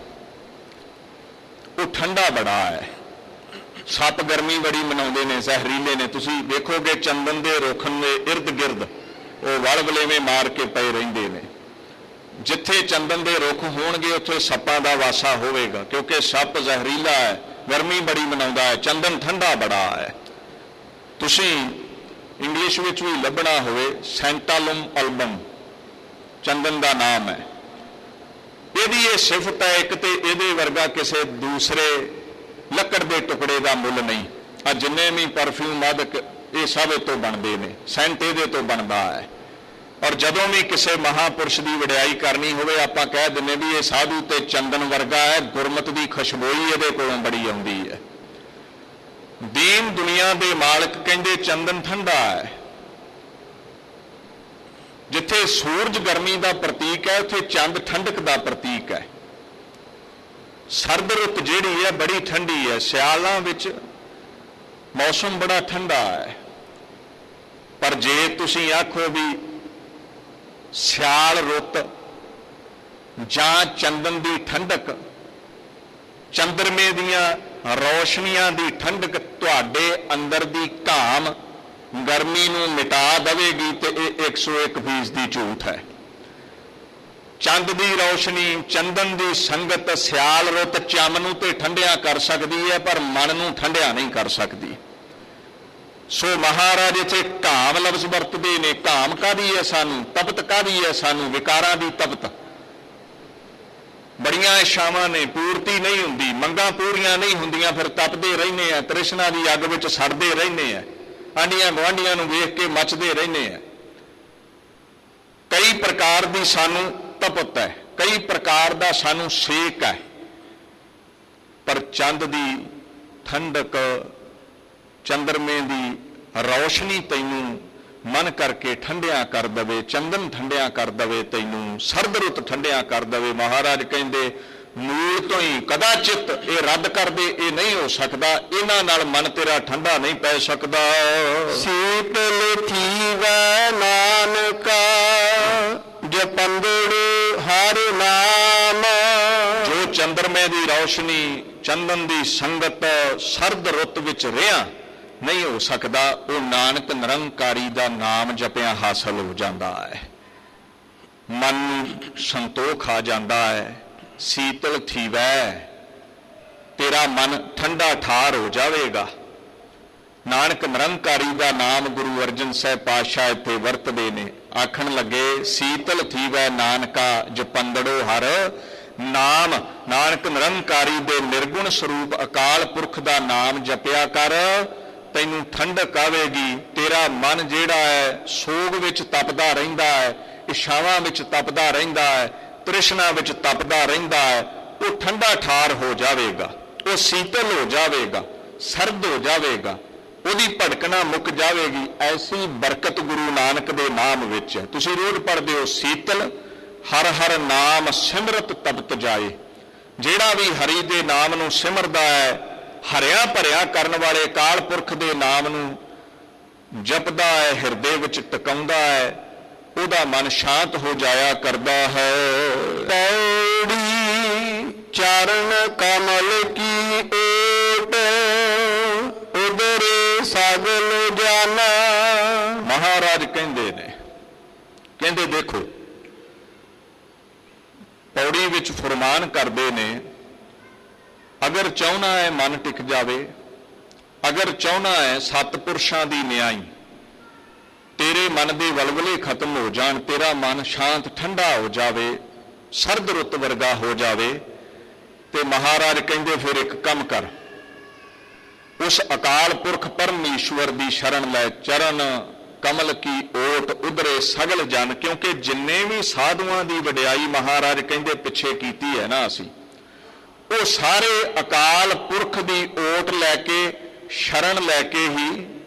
वो ठंडा बड़ा है। सप गर्मी बड़ी मनाउंदे ने, जहरीले ने। तुसीं देखोगे चंदन के रुख के इर्द गिर्द वो वल वलेवें मार के पे रहिंदे ने। जिथे चंदन के रुख होणगे उत्थे सप्पां दा वासा होवेगा, क्योंकि सप जहरीला है, गर्मी बड़ी मनाउंदा है। चंदन ठंडा बड़ा है। तुसीं इंग्लिश विच भी लभना होवे, सैंटालम अल्बम चंदन का नाम है। इहदी ये सिफत है, एक तो इहदे वर्गा किसी दूसरे लकड़ के टुकड़े का मुल नहीं। आ जिन्ने भी परफ्यूम मादक ये सब तो बनते हैं, सेंट ये तो बनता है। और जदों भी किसी महापुरुष की वडियाई करनी होवे, आपां कह दिंदे भी ये साधु ते चंदन वर्गा है। गुरमत की खुशबोई ये कोलों बड़ी आउंदी है। दीन दुनिया के मालक कहंदे चंदन ठंडा है। जिथे सूरज गर्मी का प्रतीक है, उत्थे चंद ठंडक का प्रतीक है। सरद रुत जिहड़ी है बड़ी ठंडी है। सियालां विच मौसम बड़ा ठंडा है। पर जे तुसीं आखो भी सियाल रुत जां चंदन की ठंडक, चंद्रमे दियां रोशनियां की ठंडक तुहाडे अंदर की घाम गर्मी नूं मिटा देवेगी, तो यह 101% झूठ है। चंद की रोशनी, चंदन की संगत सियाल रुत चम नूं ते ठंडिया कर सकती है, पर मन नूं ठंडिया नहीं कर सकती। सो महाराज इत्थे घाम लफ्ज़ वरतदे ने। घाम काहदी है सानूं, तपत काहदी है सानूं, विकारां दी तपत। ਬੜੀਆਂ ਇਛਾਵਾਂ ਨੇ, ਪੂਰਤੀ ਨਹੀਂ ਹੁੰਦੀ, ਮੰਗਾਂ ਪੂਰੀਆਂ ਨਹੀਂ ਹੁੰਦੀਆਂ, ਫਿਰ ਤਪਦੇ ਰਹਿੰਦੇ ਆ, ਤ੍ਰਿਸ਼ਨਾ ਦੀ ਅੱਗ ਵਿੱਚ ਸੜਦੇ ਰਹਿੰਦੇ ਆ, ਆਂਢੀਆਂ ਗੁਆਂਢੀਆਂ ਨੂੰ ਵੇਖ ਕੇ ਮੱਚਦੇ ਰਹਿੰਦੇ ਆ। ਕਈ ਪ੍ਰਕਾਰ ਦੀ ਸਾਨੂੰ ਤਪਤ ਹੈ, ਕਈ ਪ੍ਰਕਾਰ ਦਾ ਸਾਨੂੰ ਸੇਕ ਹੈ, ਪਰ ਚੰਦ ਦੀ ਠੰਡਕ, ਚੰਦਰਮੇ ਦੀ ਰੌਸ਼ਨੀ ਤੈਨੂੰ ਮਨ ਕਰਕੇ ਠੰਡਿਆਂ ਕਰ ਦਵੇ, ਚੰਦਨ ਠੰਡਿਆਂ ਕਰ ਦਵੇ, ਤੈਨੂੰ ਸਰਦ ਰੁੱਤ ਠੰਡਿਆਂ ਕਰ ਦਵੇ। ਮਹਾਰਾਜ ਕਹਿੰਦੇ ਮੂਲ ਤੋਂ ਹੀ ਕਦਾਚਿਤ ਇਹ ਰੱਦ ਕਰਦੇ, ਇਹ ਨਹੀਂ ਹੋ ਸਕਦਾ, ਇਹਨਾਂ ਨਾਲ ਮਨ ਤੇਰਾ ਠੰਡਾ ਨਹੀਂ ਪੈ ਸਕਦਾ। ਸੀਤਲ ਥੀਵੈ ਨਾਨਕਾ ਜਪੰਦੜੁ ਹਰ ਨਾਮ। ਜੋ ਚੰਦਰਮੇ ਦੀ ਰੌਸ਼ਨੀ, ਚੰਦਨ ਦੀ ਸੰਗਤ ਸਰਦ ਰੁੱਤ ਵਿੱਚ ਰਿਹਾ ਨਹੀਂ ਹੋ ਸਕਦਾ, ਉਹ ਨਾਨਕ ਨਿਰੰਕਾਰੀ ਦਾ ਨਾਮ ਜਪਿਆ ਹਾਸਲ ਹੋ ਜਾਂਦਾ ਹੈ। ਮਨ ਨੂੰ ਸੰਤੋਖ ਆ ਜਾਂਦਾ ਹੈ। ਸੀਤਲ ਥੀਵੈ, ਤੇਰਾ ਮਨ ਠੰਡਾ ਠਾਰ ਹੋ ਜਾਵੇਗਾ। ਨਾਨਕ ਨਿਰੰਕਾਰੀ ਦਾ ਨਾਮ ਗੁਰੂ ਅਰਜਨ ਸਾਹਿਬ ਪਾਤਸ਼ਾਹ ਇੱਥੇ ਵਰਤਦੇ ਨੇ, ਆਖਣ ਲੱਗੇ ਸੀਤਲ ਥੀਵੈ ਨਾਨਕਾ ਜਪੰਦੜੋ ਹਰ ਨਾਮ। ਨਾਨਕ ਨਿਰੰਕਾਰੀ ਦੇ ਨਿਰਗੁਣ ਸਰੂਪ ਅਕਾਲ ਪੁਰਖ ਦਾ ਨਾਮ ਜਪਿਆ ਕਰ, ਤੈਨੂੰ ਠੰਡਕ ਆਵੇਗੀ। ਤੇਰਾ ਮਨ ਜਿਹੜਾ ਹੈ ਸੋਗ ਵਿੱਚ ਤਪਦਾ ਰਹਿੰਦਾ ਹੈ, ਇਛਾਵਾਂ ਵਿੱਚ ਤਪਦਾ ਰਹਿੰਦਾ ਹੈ, ਤ੍ਰਿਸ਼ਨਾ ਵਿੱਚ ਤਪਦਾ ਰਹਿੰਦਾ ਹੈ, ਉਹ ਠੰਡਾ ਠਾਰ ਹੋ ਜਾਵੇਗਾ, ਉਹ ਸੀਤਲ ਹੋ ਜਾਵੇਗਾ, ਸਰਦ ਹੋ ਜਾਵੇਗਾ, ਉਹਦੀ ਭੜਕਣਾ ਮੁੱਕ ਜਾਵੇਗੀ। ਐਸੀ ਬਰਕਤ ਗੁਰੂ ਨਾਨਕ ਦੇ ਨਾਮ ਵਿੱਚ ਹੈ। ਤੁਸੀਂ ਰੋਜ਼ ਪੜ੍ਹਦੇ ਹੋ, ਸੀਤਲ ਹਰ ਹਰ ਨਾਮ ਸਿਮਰਤ ਤਪਤ ਜਾਏ। ਜਿਹੜਾ ਵੀ ਹਰੀ ਦੇ ਨਾਮ ਨੂੰ ਸਿਮਰਦਾ ਹੈ, ਹਰਿਆ ਭਰਿਆ ਕਰਨ ਵਾਲੇ ਅਕਾਲ ਪੁਰਖ ਦੇ ਨਾਮ ਨੂੰ ਜਪਦਾ ਹੈ, ਹਿਰਦੇ ਵਿੱਚ ਟਿਕਾਉਂਦਾ ਹੈ, ਉਹਦਾ ਮਨ ਸ਼ਾਂਤ ਹੋ ਜਾਇਆ ਕਰਦਾ ਹੈ। ਪੌੜੀ ਚਰਨ ਕਮਲ ਕੀ ਓਟ ਉਦਰ ਸਗਲ ਜਾਨਾ। ਮਹਾਰਾਜ ਕਹਿੰਦੇ ਨੇ, ਕਹਿੰਦੇ ਦੇਖੋ, ਪੌੜੀ ਵਿੱਚ ਫਰਮਾਨ ਕਰਦੇ ਨੇ, ਅਗਰ ਚਾਹੁੰਦਾ ਹੈ ਮਨ ਟਿਕ ਜਾਵੇ, ਅਗਰ ਚਾਹੁੰਦਾ ਹੈ ਸਤਿਪੁਰਸ਼ਾਂ ਦੀ ਨਿਆਈ, ਤੇਰੇ ਮਨ ਦੇ ਵਲਵਲੇ ਖਤਮ ਹੋ ਜਾਣ, ਤੇਰਾ ਮਨ ਸ਼ਾਂਤ ਠੰਡਾ ਹੋ ਜਾਵੇ, ਸਰਦ ਰੁੱਤ ਵਰਗਾ ਹੋ ਜਾਵੇ, ਤੇ ਮਹਾਰਾਜ ਕਹਿੰਦੇ ਫਿਰ ਇੱਕ ਕੰਮ ਕਰ, ਉਸ ਅਕਾਲ ਪੁਰਖ ਪਰਮੇਸ਼ਵਰ ਦੀ ਸ਼ਰਨ ਲੈ। ਚਰਨ ਕਮਲ ਕੀ ਓਟ ਉਧਰੇ ਸਗਲ ਜਨ। ਕਿਉਂਕਿ ਜਿੰਨੇ ਵੀ ਸਾਧੂਆਂ ਦੀ ਵਡਿਆਈ ਮਹਾਰਾਜ ਕਹਿੰਦੇ ਪਿੱਛੇ ਕੀਤੀ ਹੈ ਨਾ ਅਸੀਂ, ਉਹ ਸਾਰੇ ਅਕਾਲ ਪੁਰਖ ਦੀ ਓਟ ਲੈ ਕੇ, ਸ਼ਰਨ ਲੈ ਕੇ ਹੀ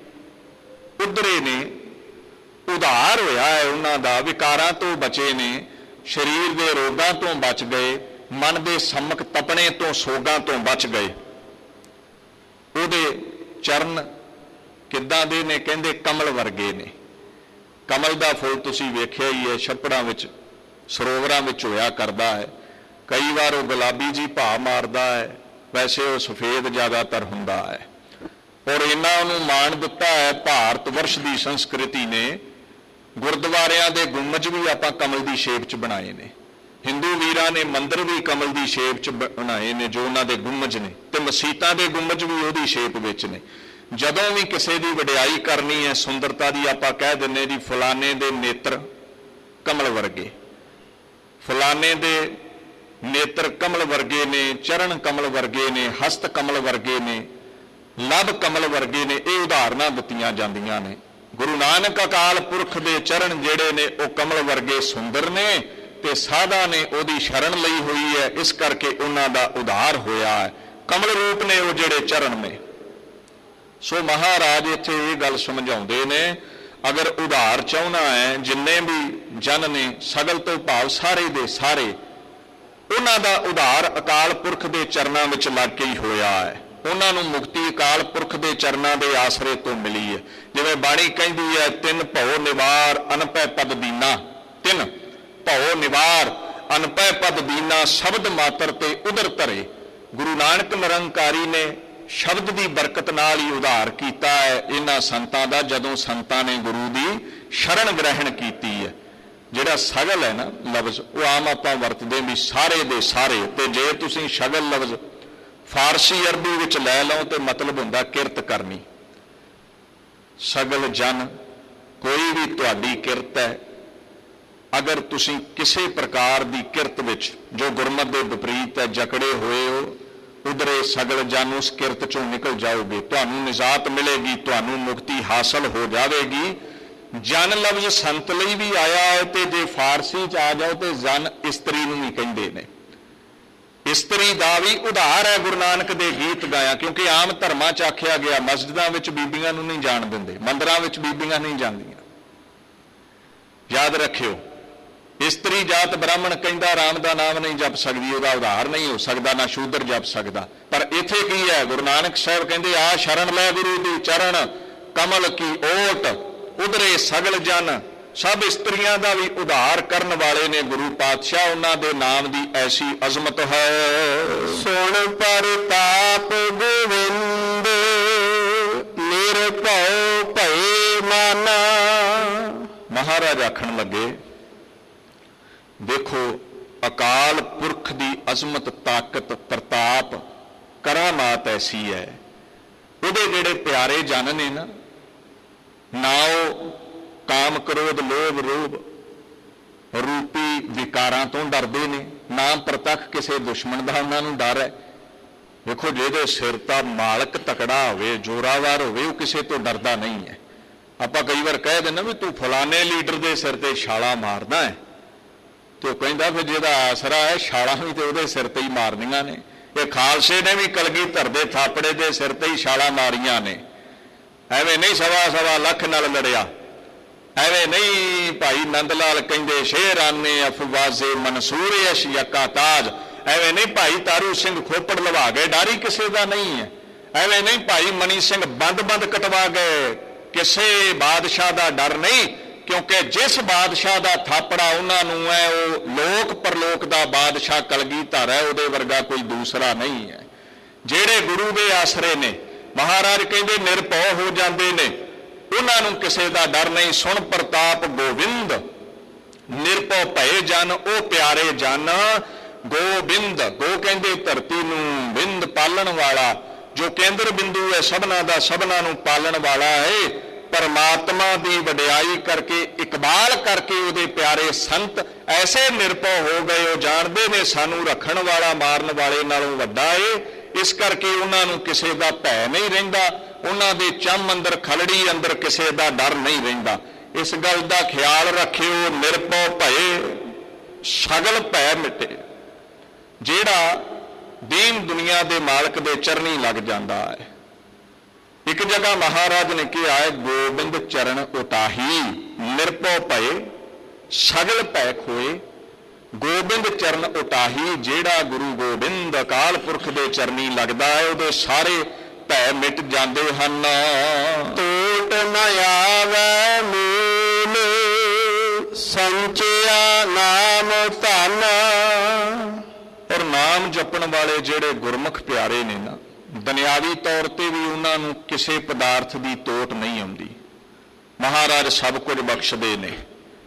ਉਧਰੇ ਨੇ, ਉਧਾਰ ਹੋਇਆ ਹੈ ਉਹਨਾਂ ਦਾ, ਵਿਕਾਰਾਂ ਤੋਂ ਬਚੇ ਨੇ, ਸਰੀਰ ਦੇ ਰੋਗਾਂ ਤੋਂ ਬਚ ਗਏ, ਮਨ ਦੇ ਸਮਕ ਤਪਣੇ ਤੋਂ, ਸੋਗਾਂ ਤੋਂ ਬਚ ਗਏ। ਉਹਦੇ ਚਰਨ ਕਿੱਦਾਂ ਦੇ ਨੇ? ਕਹਿੰਦੇ ਕਮਲ ਵਰਗੇ ਨੇ। ਕਮਲ ਦਾ ਫੁੱਲ ਤੁਸੀਂ ਵੇਖਿਆ ਹੀ ਹੈ, ਛੱਪੜਾਂ ਵਿੱਚ, ਸਰੋਵਰਾਂ ਵਿੱਚ ਹੋਇਆ ਕਰਦਾ ਹੈ। ਕਈ ਵਾਰ ਉਹ ਗੁਲਾਬੀ ਜੀ ਭਾਅ ਮਾਰਦਾ ਹੈ, ਵੈਸੇ ਉਹ ਸਫੇਦ ਜ਼ਿਆਦਾਤਰ ਹੁੰਦਾ ਹੈ। ਔਰ ਇਹਨਾਂ ਨੂੰ ਮਾਣ ਦਿੱਤਾ ਹੈ ਭਾਰਤ ਵਰਸ਼ ਦੀ ਸੰਸਕ੍ਰਿਤੀ ਨੇ, ਗੁਰਦੁਆਰਿਆਂ ਦੇ ਗੁੰਮਜ ਵੀ ਆਪਾਂ ਕਮਲ ਦੀ ਸ਼ੇਪ 'ਚ ਬਣਾਏ ਨੇ। ਹਿੰਦੂ ਵੀਰਾਂ ਨੇ ਮੰਦਿਰ ਵੀ ਕਮਲ ਦੀ ਸ਼ੇਪ 'ਚ ਬਣਾਏ ਨੇ, ਜੋ ਉਹਨਾਂ ਦੇ ਗੁੰਮਜ ਨੇ, ਤੇ ਮਸੀਤਾਂ ਦੇ ਗੁੰਮਜ ਵੀ ਉਹਦੀ ਸ਼ੇਪ ਵਿੱਚ ਨੇ। ਜਦੋਂ ਵੀ ਕਿਸੇ ਦੀ ਵਡਿਆਈ ਕਰਨੀ ਹੈ, ਸੁੰਦਰਤਾ ਦੀ, ਆਪਾਂ ਕਹਿ ਦਿੰਦੇ ਜੀ ਫਲਾਣੇ ਦੇ ਨੇਤਰ ਕਮਲ ਵਰਗੇ, ਫਲਾਣੇ ਦੇ ਨੇਤਰ ਕਮਲ ਵਰਗੇ ਨੇ, ਚਰਨ ਕਮਲ ਵਰਗੇ ਨੇ, ਹਸਤ ਕਮਲ ਵਰਗੇ ਨੇ, ਲਬ ਕਮਲ ਵਰਗੇ ਨੇ। ਇਹ ਉਦਾਹਰਨਾਂ ਦਿੱਤੀਆਂ ਜਾਂਦੀਆਂ ਨੇ। ਗੁਰੂ ਨਾਨਕ ਅਕਾਲ ਪੁਰਖ ਦੇ ਚਰਨ ਜਿਹੜੇ ਨੇ ਉਹ ਕਮਲ ਵਰਗੇ ਸੁੰਦਰ ਨੇ, ਤੇ ਸਾਧਾ ਨੇ ਉਹਦੀ ਸ਼ਰਨ ਲਈ ਹੋਈ ਹੈ, ਇਸ ਕਰਕੇ ਉਹਨਾਂ ਦਾ ਉਧਾਰ ਹੋਇਆ ਹੈ। ਕਮਲ ਰੂਪ ਨੇ ਉਹ ਜਿਹੜੇ ਚਰਨ ਨੇ। ਸੋ ਮਹਾਰਾਜ ਇੱਥੇ ਇਹ ਗੱਲ ਸਮਝਾਉਂਦੇ ਨੇ, ਅਗਰ ਉਧਾਰ ਚਾਹੁੰਦਾ ਹੈ, ਜਿੰਨੇ ਵੀ ਜਨ ਨੇ, ਸਗਲ ਤੋਂ ਭਾਵ ਸਾਰੇ ਦੇ ਸਾਰੇ, ਉਹਨਾਂ ਦਾ ਉਧਾਰ ਅਕਾਲ ਪੁਰਖ ਦੇ ਚਰਨਾਂ ਵਿੱਚ ਲੱਗ ਕੇ ਹੀ ਹੋਇਆ ਹੈ। ਉਹਨਾਂ ਨੂੰ ਮੁਕਤੀ ਅਕਾਲ ਪੁਰਖ ਦੇ ਚਰਨਾਂ ਦੇ ਆਸਰੇ ਤੋਂ ਮਿਲੀ ਹੈ। ਜਿਵੇਂ ਬਾਣੀ ਕਹਿੰਦੀ ਹੈ, ਤਿੰਨ ਭਉ ਨਿਵਾਰ ਅਨਪੈ ਪਦ ਦੀਨਾ। ਤਿੰਨ ਭਉ ਨਿਵਾਰ ਅਨਪੈ ਪਦ ਦੀਨਾ, ਸ਼ਬਦ ਮਾਤਰ ਤੇ ਉਦਰ ਧਰੇ। ਗੁਰੂ ਨਾਨਕ ਨਿਰੰਕਾਰੀ ਨੇ ਸ਼ਬਦ ਦੀ ਬਰਕਤ ਨਾਲ ਹੀ ਉਧਾਰ ਕੀਤਾ ਹੈ ਇਹਨਾਂ ਸੰਤਾਂ ਦਾ, ਜਦੋਂ ਸੰਤਾਂ ਨੇ ਗੁਰੂ ਦੀ ਸ਼ਰਨ ਗ੍ਰਹਿਣ ਕੀਤੀ ਹੈ। ਜਿਹੜਾ ਸਗਲ ਹੈ ਨਾ ਲਫ਼ਜ਼, ਉਹ ਆਮ ਆਪਾਂ ਵਰਤਦੇ ਵੀ ਸਾਰੇ ਦੇ ਸਾਰੇ, ਤੇ ਜੇ ਤੁਸੀਂ ਸ਼ਗਲ ਲਫ਼ਜ਼ ਫਾਰਸੀ ਅਰਬੀ ਵਿੱਚ ਲੈ ਲਓ ਤੇ ਮਤਲਬ ਹੁੰਦਾ ਕਿਰਤ ਕਰਨੀ। ਸਗਲ ਜਨ, ਕੋਈ ਵੀ ਤੁਹਾਡੀ ਕਿਰਤ ਹੈ, अगर तुसी किसी प्रकार की किरत विच जो गुरमत के विपरीत है जकड़े हुए हो, उधरे सगल जन उस किरत चों निकल जाओगे, तुहानू निजात मिलेगी, तुहानू मुक्ति हासिल हो जाएगी। जन लफ्ज संत लई भी आया है, तो जे फारसी च आ जाओ तो जन इस्त्री नूं भी कहिंदे ने। इस्त्री दा भी उधार है गुरु नानक दे गीत गाया, क्योंकि आम धर्मां च आखिया गया मस्जिदां विच बीबियां नूं नहीं जाण दिंदे, मंदिरां विच बीबियां नहीं जांदियां। याद रखियो, इस्त्री जात ब्राह्मण कहता राम का नाम नहीं जप सकती, वह उधार नहीं हो सकता, ना शूद्र जप सकता। पर इत्थे की है, गुरु नानक साहब कहते आ शरण लै गुरु दी चरण कमल की ओट, उधरे सगल जन, सब इस्त्रियां का भी उधार करन वाले ने गुरु पातशाह, उन्हां दे नाम की ऐसी अजमत है। सुन परताप गोविंद निरभउ भय माना। महाराज आखण लगे, देखो अकाल पुरख की अजमत, ताकत, प्रताप, करामात ऐसी है, उहदे जिहड़े प्यारे जन ने ना वो काम क्रोध लोभ रोभ रूपी विकारां तो डरदे ने, ना प्रतख किसी दुश्मन का उन्हां नूं डर है। देखो जिहदे सिर दा मालक तकड़ा होवे, जोरावर होवे, वो किसी तो डरदा नहीं है। आपां कई बार कह देना भी तू फलाने लीडर के सिर ते छाला मारदा है, तो कहता फिर जिहदा आसरा है छाला भी तो उहदे सिर ते ही मारनियां ने। ये खालसे ने भी कलगीधर दे थापड़े दे सिर ते ही छाला मारियां ने। एवें नहीं सवा सवा लख नाल लड़िया, एवें नहीं भाई नंद लाल कहंदे शेराने अफवाजे मंसूर यश यका ताज, एवें नहीं भाई तारू सिंह खोपड़ लवा गए, डारी किसी का नहीं है। एवें नहीं भाई मनी सिंह बंद बंद कटवा गए, किसी बादशाह का डर नहीं, क्योंकि जिस बादशाह का थापड़ा उन्होंने है वो लोक परलोक का बादशाह कलगीधर है, उहदे वर्गा कोई दूसरा नहीं है। जेड़े गुरु के आसरे ने, महाराज कहते निरभौ हो जाते ने, उन्होंने किसी का डर नहीं। सुन प्रताप गोविंद निरभौ भय जन, ओ प्यारे जन गोबिंद, गो कहते धरती नूं, बिंद पालन वाला, जो केंद्र बिंदु है सबना दा, सबना नूं पालन वाला है। परमात्मा की वडियाई करके, इकबाल करके उहदे प्यारे संत ऐसे निरभौ हो गए, वो जानते ने सानू रखण वाला मारन वाले नालों वड्डा है। इस करके उन्होंने किसी का भय नहीं रहिंदा, उन्हां दे चम अंदर खलड़ी अंदर किसी का डर नहीं रहिंदा। इस गल का ख्याल रखियो, निरभौ भय सगल भय मिटे। जेड़ा दीन दुनिया के मालक दे चरनी लग जाता है। एक जगह महाराज ने कहा है, गोबिंद चरण उताही निरभौ भय सगल भय खोए। गोबिंद चरण उताही, जेड़ा गुरु गोबिंद अकाल पुरख दे चरनी लगता है, उहदे सारे भय मिट जाते हैं। टूट न आवे मूल संचिया नाम धन। और नाम जपण वाले जेड़े गुरमुख प्यारे ने ना, दुनियावी तौर पर भी उन्होंने किसी पदार्थ की तोट नहीं आती। महाराज सब कुछ बख्शदे ने।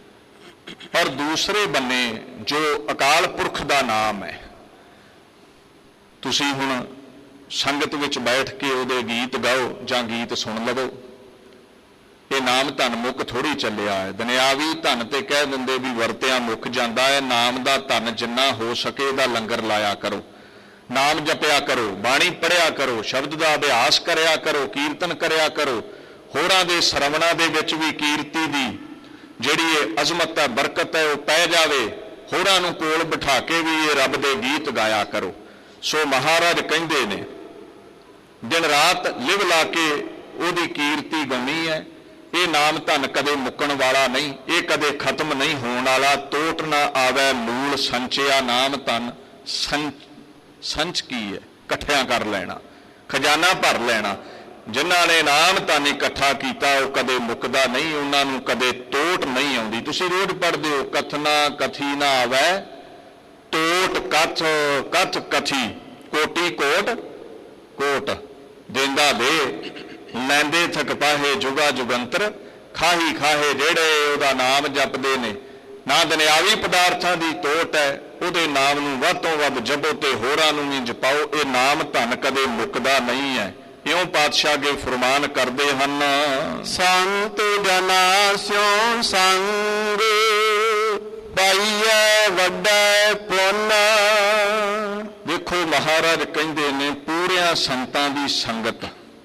और दूसरे बन्ने जो अकाल पुरख का नाम है, तुसी हुण संगत विच बैठ के उहदे गीत गाओ जां गीत सुन लवो, ये नाम धन मुक थोड़ी चलिया है। दुनियावी धन ते कह दिंदे भी वरतिया मुक जाता है। नाम का धन जिन्ना हो सके इहदा लंगर लाया करो, नाम जपिया करो, बाणी पढ़िया करो, शब्द का अभ्यास करया करो, कीर्तन करया करो। होरां दे सरवणा दे विच भी कीर्ति दी जिहड़ी अजमत है, बरकत है, वो पै जावे। होरां नूं कोल बिठा के भी ये रब दे गीत गाया करो। सो महाराज कहंदे ने दिन रात लिव ला के उहदी कीर्ति गाउणी है। ये नाम धन कदे मुकण वाला नहीं, ये कदे खत्म नहीं होने वाला। टोट ना आवे मूल संचिया नाम धन। संच की है? इकट्ठिया कर लेना, खजाना भर लेना। जिन्हां ने नाम धन इकट्ठा किया वो कदे मुकदा नहीं, उन्होंने कदे टोट नहीं आउंदी। तुसीं रोज पढ़दे हो, कथना कथी ना आवे टोट, कथ कथ कथी, कोटी कोट कोट। देंदा दे लैंदे थक पाहे जुगा जुगंतर, खाही खाहे जेड़े उहदा नाम जपदे ने। ना दुनियावी पदार्थां दी टोट है, उहदे नाम नूं वध तों वध जपो ते होरां नूं भी जपाओ। ये नाम धन कदे मुकदा नहीं है। इउं पातशाह अगे फरमान करदे हन, संत जना स्यों संग ਪਾਈਐ ਵੱਡਾ ਪੁੰਨ। ਦੇਖੋ ਮਹਾਰਾਜ ਕਹਿੰਦੇ ਨੇ ਪੂਰਿਆਂ ਸੰਤਾਂ ਦੀ ਸੰਗਤ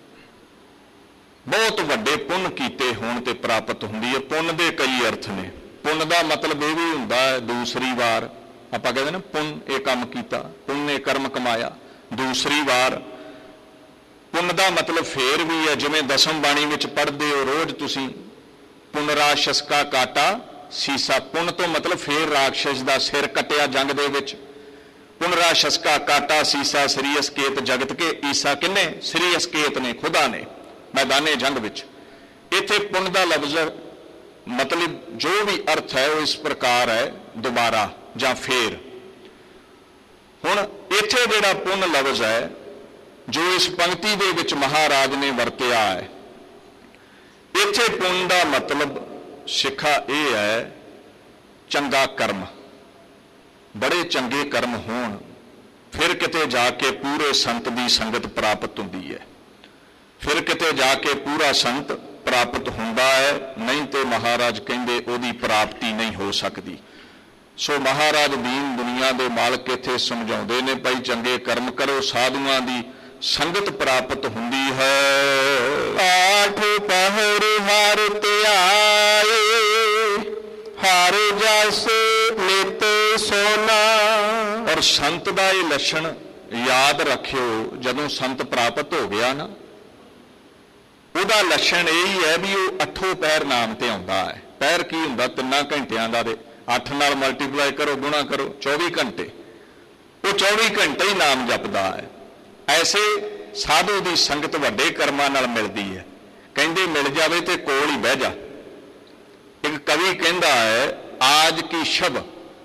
ਬਹੁਤ ਵੱਡੇ ਪੁੰਨ ਕੀਤੇ ਹੋਣ ਤੇ ਪ੍ਰਾਪਤ ਹੁੰਦੀ ਹੈ। ਪੁੰਨ ਦੇ ਕਈ ਅਰਥ ਨੇ। ਪੁੰਨ ਦਾ ਮਤਲਬ ਇਹ ਵੀ ਹੁੰਦਾ ਹੈ ਦੂਸਰੀ ਵਾਰ, ਆਪਾਂ ਕਹਿੰਦੇ ਨਾ ਪੁੰਨ ਇਹ ਕੰਮ ਕੀਤਾ, ਪੁੰਨ ਇਹ ਕਰਮ ਕਮਾਇਆ, ਦੂਸਰੀ ਵਾਰ। ਪੁੰਨ ਦਾ ਮਤਲਬ ਫੇਰ ਵੀ ਹੈ, ਜਿਵੇਂ ਦਸਮ ਬਾਣੀ ਵਿੱਚ ਪੜ੍ਹਦੇ ਹੋ ਰੋਜ਼ ਤੁਸੀਂ, ਪੁਨਰਾਸ਼ਸ ਕਾ ਕਾਟਾ ਸੀਸਾ। ਪੁੰਨ ਤੋਂ ਮਤਲਬ ਫੇਰ ਰਾਖਸ਼ ਦਾ ਸਿਰ ਕੱਟਿਆ ਜੰਗ ਦੇ ਵਿੱਚ। ਪੁਨਰਾਸ਼ਸ ਕਾ ਕਾਟਾ ਸੀਸਾ ਸ੍ਰੀ ਅਸਕੇਤ ਜਗਤ ਕੇ ਈਸਾ। ਕਿੰਨੇ? ਸ੍ਰੀ ਅਸਕੇਤ ਨੇ, ਖੁਦਾ ਨੇ, ਮੈਦਾਨੇ ਜੰਗ ਵਿੱਚ। ਇੱਥੇ ਪੁੰਨ ਦਾ ਲਫ਼ਜ਼ ਮਤਲਬ ਜੋ ਵੀ ਅਰਥ ਹੈ ਉਹ ਇਸ ਪ੍ਰਕਾਰ ਹੈ, ਦੁਬਾਰਾ ਜਾਂ ਫੇਰ। ਹੁਣ ਇੱਥੇ ਜਿਹੜਾ ਪੁੰਨ ਲਫ਼ਜ਼ ਹੈ ਜੋ ਇਸ ਪੰਕਤੀ ਦੇ ਵਿੱਚ ਮਹਾਰਾਜ ਨੇ ਵਰਤਿਆ ਹੈ, ਇੱਥੇ ਪੁੰਨ ਦਾ ਮਤਲਬ ਸਿੱਖਾ ਇਹ ਹੈ ਚੰਗਾ ਕਰਮ, ਬੜੇ ਚੰਗੇ ਕਰਮ ਹੋਣ, ਫਿਰ ਕਿਤੇ ਜਾ ਕੇ ਪੂਰੇ ਸੰਤ ਦੀ ਸੰਗਤ ਪ੍ਰਾਪਤ ਹੁੰਦੀ ਹੈ, ਫਿਰ ਕਿਤੇ ਜਾ ਕੇ ਪੂਰਾ ਸੰਤ ਪ੍ਰਾਪਤ ਹੁੰਦਾ ਹੈ, ਨਹੀਂ ਤੇ ਮਹਾਰਾਜ ਕਹਿੰਦੇ ਉਹਦੀ ਪ੍ਰਾਪਤੀ ਨਹੀਂ ਹੋ ਸਕਦੀ। ਸੋ ਮਹਾਰਾਜ ਦੀਨ ਦੁਨੀਆ ਦੇ ਮਾਲਕ ਇੱਥੇ ਸਮਝਾਉਂਦੇ ਨੇ ਭਾਈ ਚੰਗੇ ਕਰਮ ਕਰੋ, ਸਾਧੂਆਂ ਦੀ ਸੰਗਤ ਪ੍ਰਾਪਤ ਹੁੰਦੀ ਹੈ। ਆਠ ਪਹਿਰ ਹਰ ਧਿਆਏ, ਹਰ ਜਸ ਨਿਤ ਸੋਨਾ। ਔਰ ਸੰਤ ਦਾ ਇਹ ਲੱਛਣ ਯਾਦ ਰੱਖਿਓ, ਜਦੋਂ ਸੰਤ ਪ੍ਰਾਪਤ ਹੋ ਗਿਆ ਨਾ, ਉਹਦਾ ਲੱਛਣ ਇਹ ਹੀ ਹੈ ਵੀ ਉਹ 8 ਪਹਿਰ ਨਾਮ ਤੇ ਆਉਂਦਾ ਹੈ। ਪਹਿਰ ਕੀ ਹੁੰਦਾ? 3 ਘੰਟਿਆਂ ਦਾ, ਦੇ 8 ਨਾਲ ਮਲਟੀਪਲਾਈ ਕਰੋ, ਗੁਣਾ ਕਰੋ, 24 ਘੰਟੇ। ਉਹ 24 ਘੰਟੇ ਹੀ ਨਾਮ ਜਪਦਾ ਹੈ। ਐਸੇ ਸਾਧੂ ਦੀ ਸੰਗਤ ਵੱਡੇ ਕਰਮਾਂ ਨਾਲ ਮਿਲਦੀ ਹੈ। ਕਹਿੰਦੇ ਮਿਲ ਜਾਵੇ ਤੇ ਕੋਲ ਹੀ ਬਹਿ ਜਾ। ਇੱਕ ਕਵੀ ਕਹਿੰਦਾ ਹੈ, ਆਜ ਕੀ ਸ਼ਬ,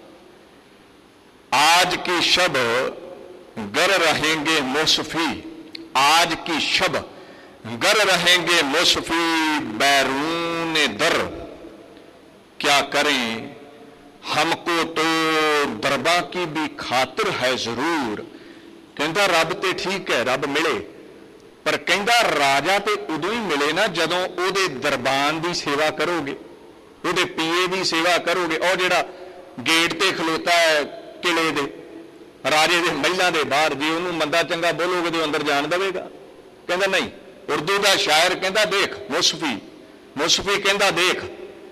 आज की शब गर रहेंगे मुसफी, आज की शब गर रहेंगे मुसफी बैरून दर, क्या करें हमको तो दरबा की भी खातिर है जरूर। कहता रब ते ठीक है, रब मिले, पर कहता राजा ते उदों ही मिले ना जदों ओदे दरबान की सेवा करोगे, ओदे पीए की सेवा करोगे। और जिहड़ा गेट ते खलोता है किले दे, राजे दे महिला दे बाहर, जे उन्होंने मंदा चंगा बोलोगे तो अंदर जान देगा? कहता नहीं। उर्दू का शायर कहता देख मुसफी, मुसफी कहता देख,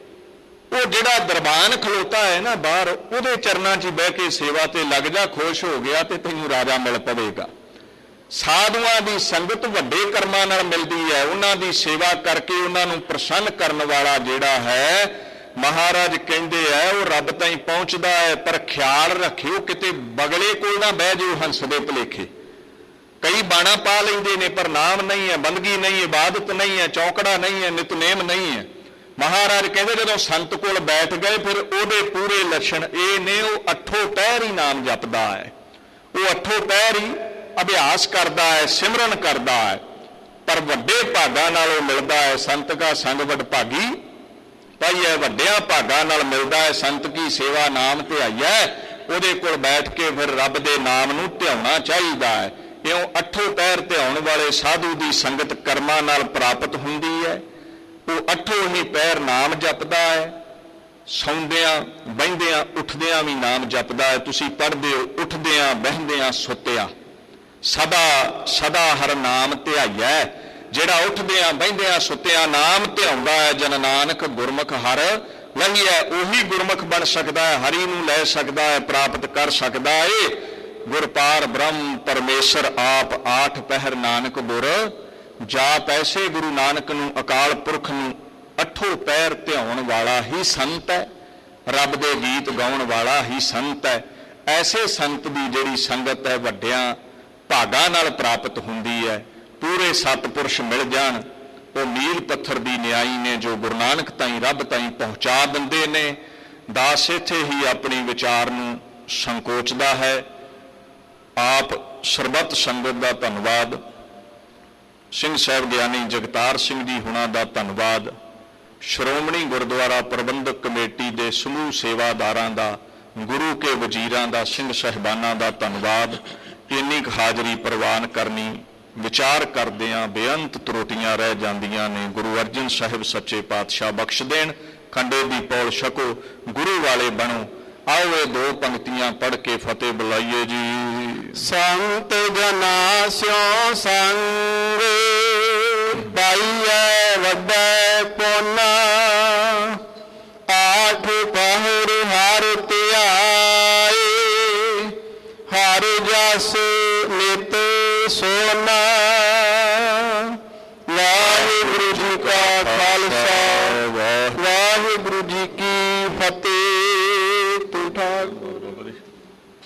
वो जिहड़ा दरबान खलोता है ना बाहर, उहदे चरनां 'च बह के सेवा ते लग जा, खुश हो गया तो तैनूं राजा मिल पवेगा। साधुआं दी संगत वड्डे कर्मां नाल मिलदी है। उन्हां दी सेवा करके उन्हां नूं प्रसन्न करन वाला जिहड़ा है, महाराज कहते हैं वो रब ताईं पहुँचता है। पर ख्याल रखियो किते बगले कोल ना बह जाओ हंस दे भुलेखे। कई बाणा पा लेंदे ने पर नाम नहीं है, बंदगी नहीं, इबादत नहीं है, चौकड़ा नहीं है, नितनेम नहीं है। महाराज कहते जदों संत कोल बैठ गए फिर ओदे पूरे लक्षण ये ने, वो 8 पहर ही नाम जपदा है, वो 8 पहर ही अभ्यास करता है, सिमरन करता है। पर वड्डे भागां नाल मिलता है। संत का संग वडभागी भाई है, वड्डियां भागां नाल मिलता है। संत की सेवा नाम ध्याई है, उहदे कोल बैठ के फिर रब दे नाम नूं ध्याउणा चाहीदा है। इउं 8 पहर ध्याउण वाले साधु की संगत कर्मां नाल प्राप्त हुंदी है। वो 8 ही पहर नाम जपदा है, सौंदियां बहिंदियां उठदियां भी नाम जपदा है। तुसीं पढ़दे हो, उठदियां बहिंदियां सुत्तियां सदा सदा हर नाम ध्याई है। ਜਿਹੜਾ ਉੱਠਦਿਆਂ ਬਹਿੰਦਿਆਂ ਸੁੱਤਿਆਂ ਨਾਮ ਧਿਆਉਂਦਾ ਹੈ, ਜਨ ਨਾਨਕ ਗੁਰਮੁਖ ਹਰ ਲਹੀਐ। ਉਹੀ ਗੁਰਮੁਖ ਬਣ ਸਕਦਾ ਹੈ, ਹਰੀ ਨੂੰ ਲੈ ਸਕਦਾ ਹੈ, ਪ੍ਰਾਪਤ ਕਰ ਸਕਦਾ ਹੈ। ਗੁਰਪਾਰ ਬ੍ਰਹਮ ਪਰਮੇਸ਼ਰ ਆਪ 8 ਪਹਿਰ ਨਾਨਕ ਗੁਰ ਜਾਪ। ਐਸੇ ਗੁਰੂ ਨਾਨਕ ਨੂੰ, ਅਕਾਲ ਪੁਰਖ ਨੂੰ 8 ਪਹਿਰ ਧਿਆਉਣ ਵਾਲਾ ਹੀ ਸੰਤ ਹੈ, ਰੱਬ ਦੇ ਗੀਤ ਗਾਉਣ ਵਾਲਾ ਹੀ ਸੰਤ ਹੈ। ਐਸੇ ਸੰਤ ਦੀ ਜਿਹੜੀ ਸੰਗਤ ਹੈ ਵੱਡਿਆਂ ਭਾਗਾਂ ਨਾਲ ਪ੍ਰਾਪਤ ਹੁੰਦੀ ਹੈ। पूरे सतपुरुष मिल जान, वो मील पत्थर की न्याई ने जो गुरु नानक ताईं रब ताईं पहुँचा दिंदे ने। दास इत्थे ही अपनी विचार नूं संकोचदा है। आप सरबत संगत का धन्नवाद, सिंह साहब ज्ञानी जगतार सिंह जी हुणां दा धन्नवाद, श्रोमणी गुरुद्वारा प्रबंधक कमेटी के समूह सेवादारां दा, गुरु के वजीरां दा, सिंह साहिबानां दा धन्नवाद। इन्नी हाज़री प्रवान करनी, विचार करदियां बेअंत त्रुटियां रह जांदियां ने। गुरु अर्जन साहिब सच्चे पातशाह बख्श देण। खंडे दी पौल छको, गुरु वाले बनो, ਆਓ ਇਹ ਦੋ ਪੰਕਤੀਆਂ ਪੜ੍ਹ ਕੇ ਫਤਿਹ ਬੁਲਾਈਏ ਜੀ। ਸੰਤ ਜਨਾ ਸਿਓ ਸੰਗ ਪਾਈਐ ਵੱਡਾ ਪੁੰਨ, ਆਠ ਪਹਿਰ ਹਰ ਧਿਆਏ, ਹਰ ਜਸ ਨਿਤ ਸੋਨਾ।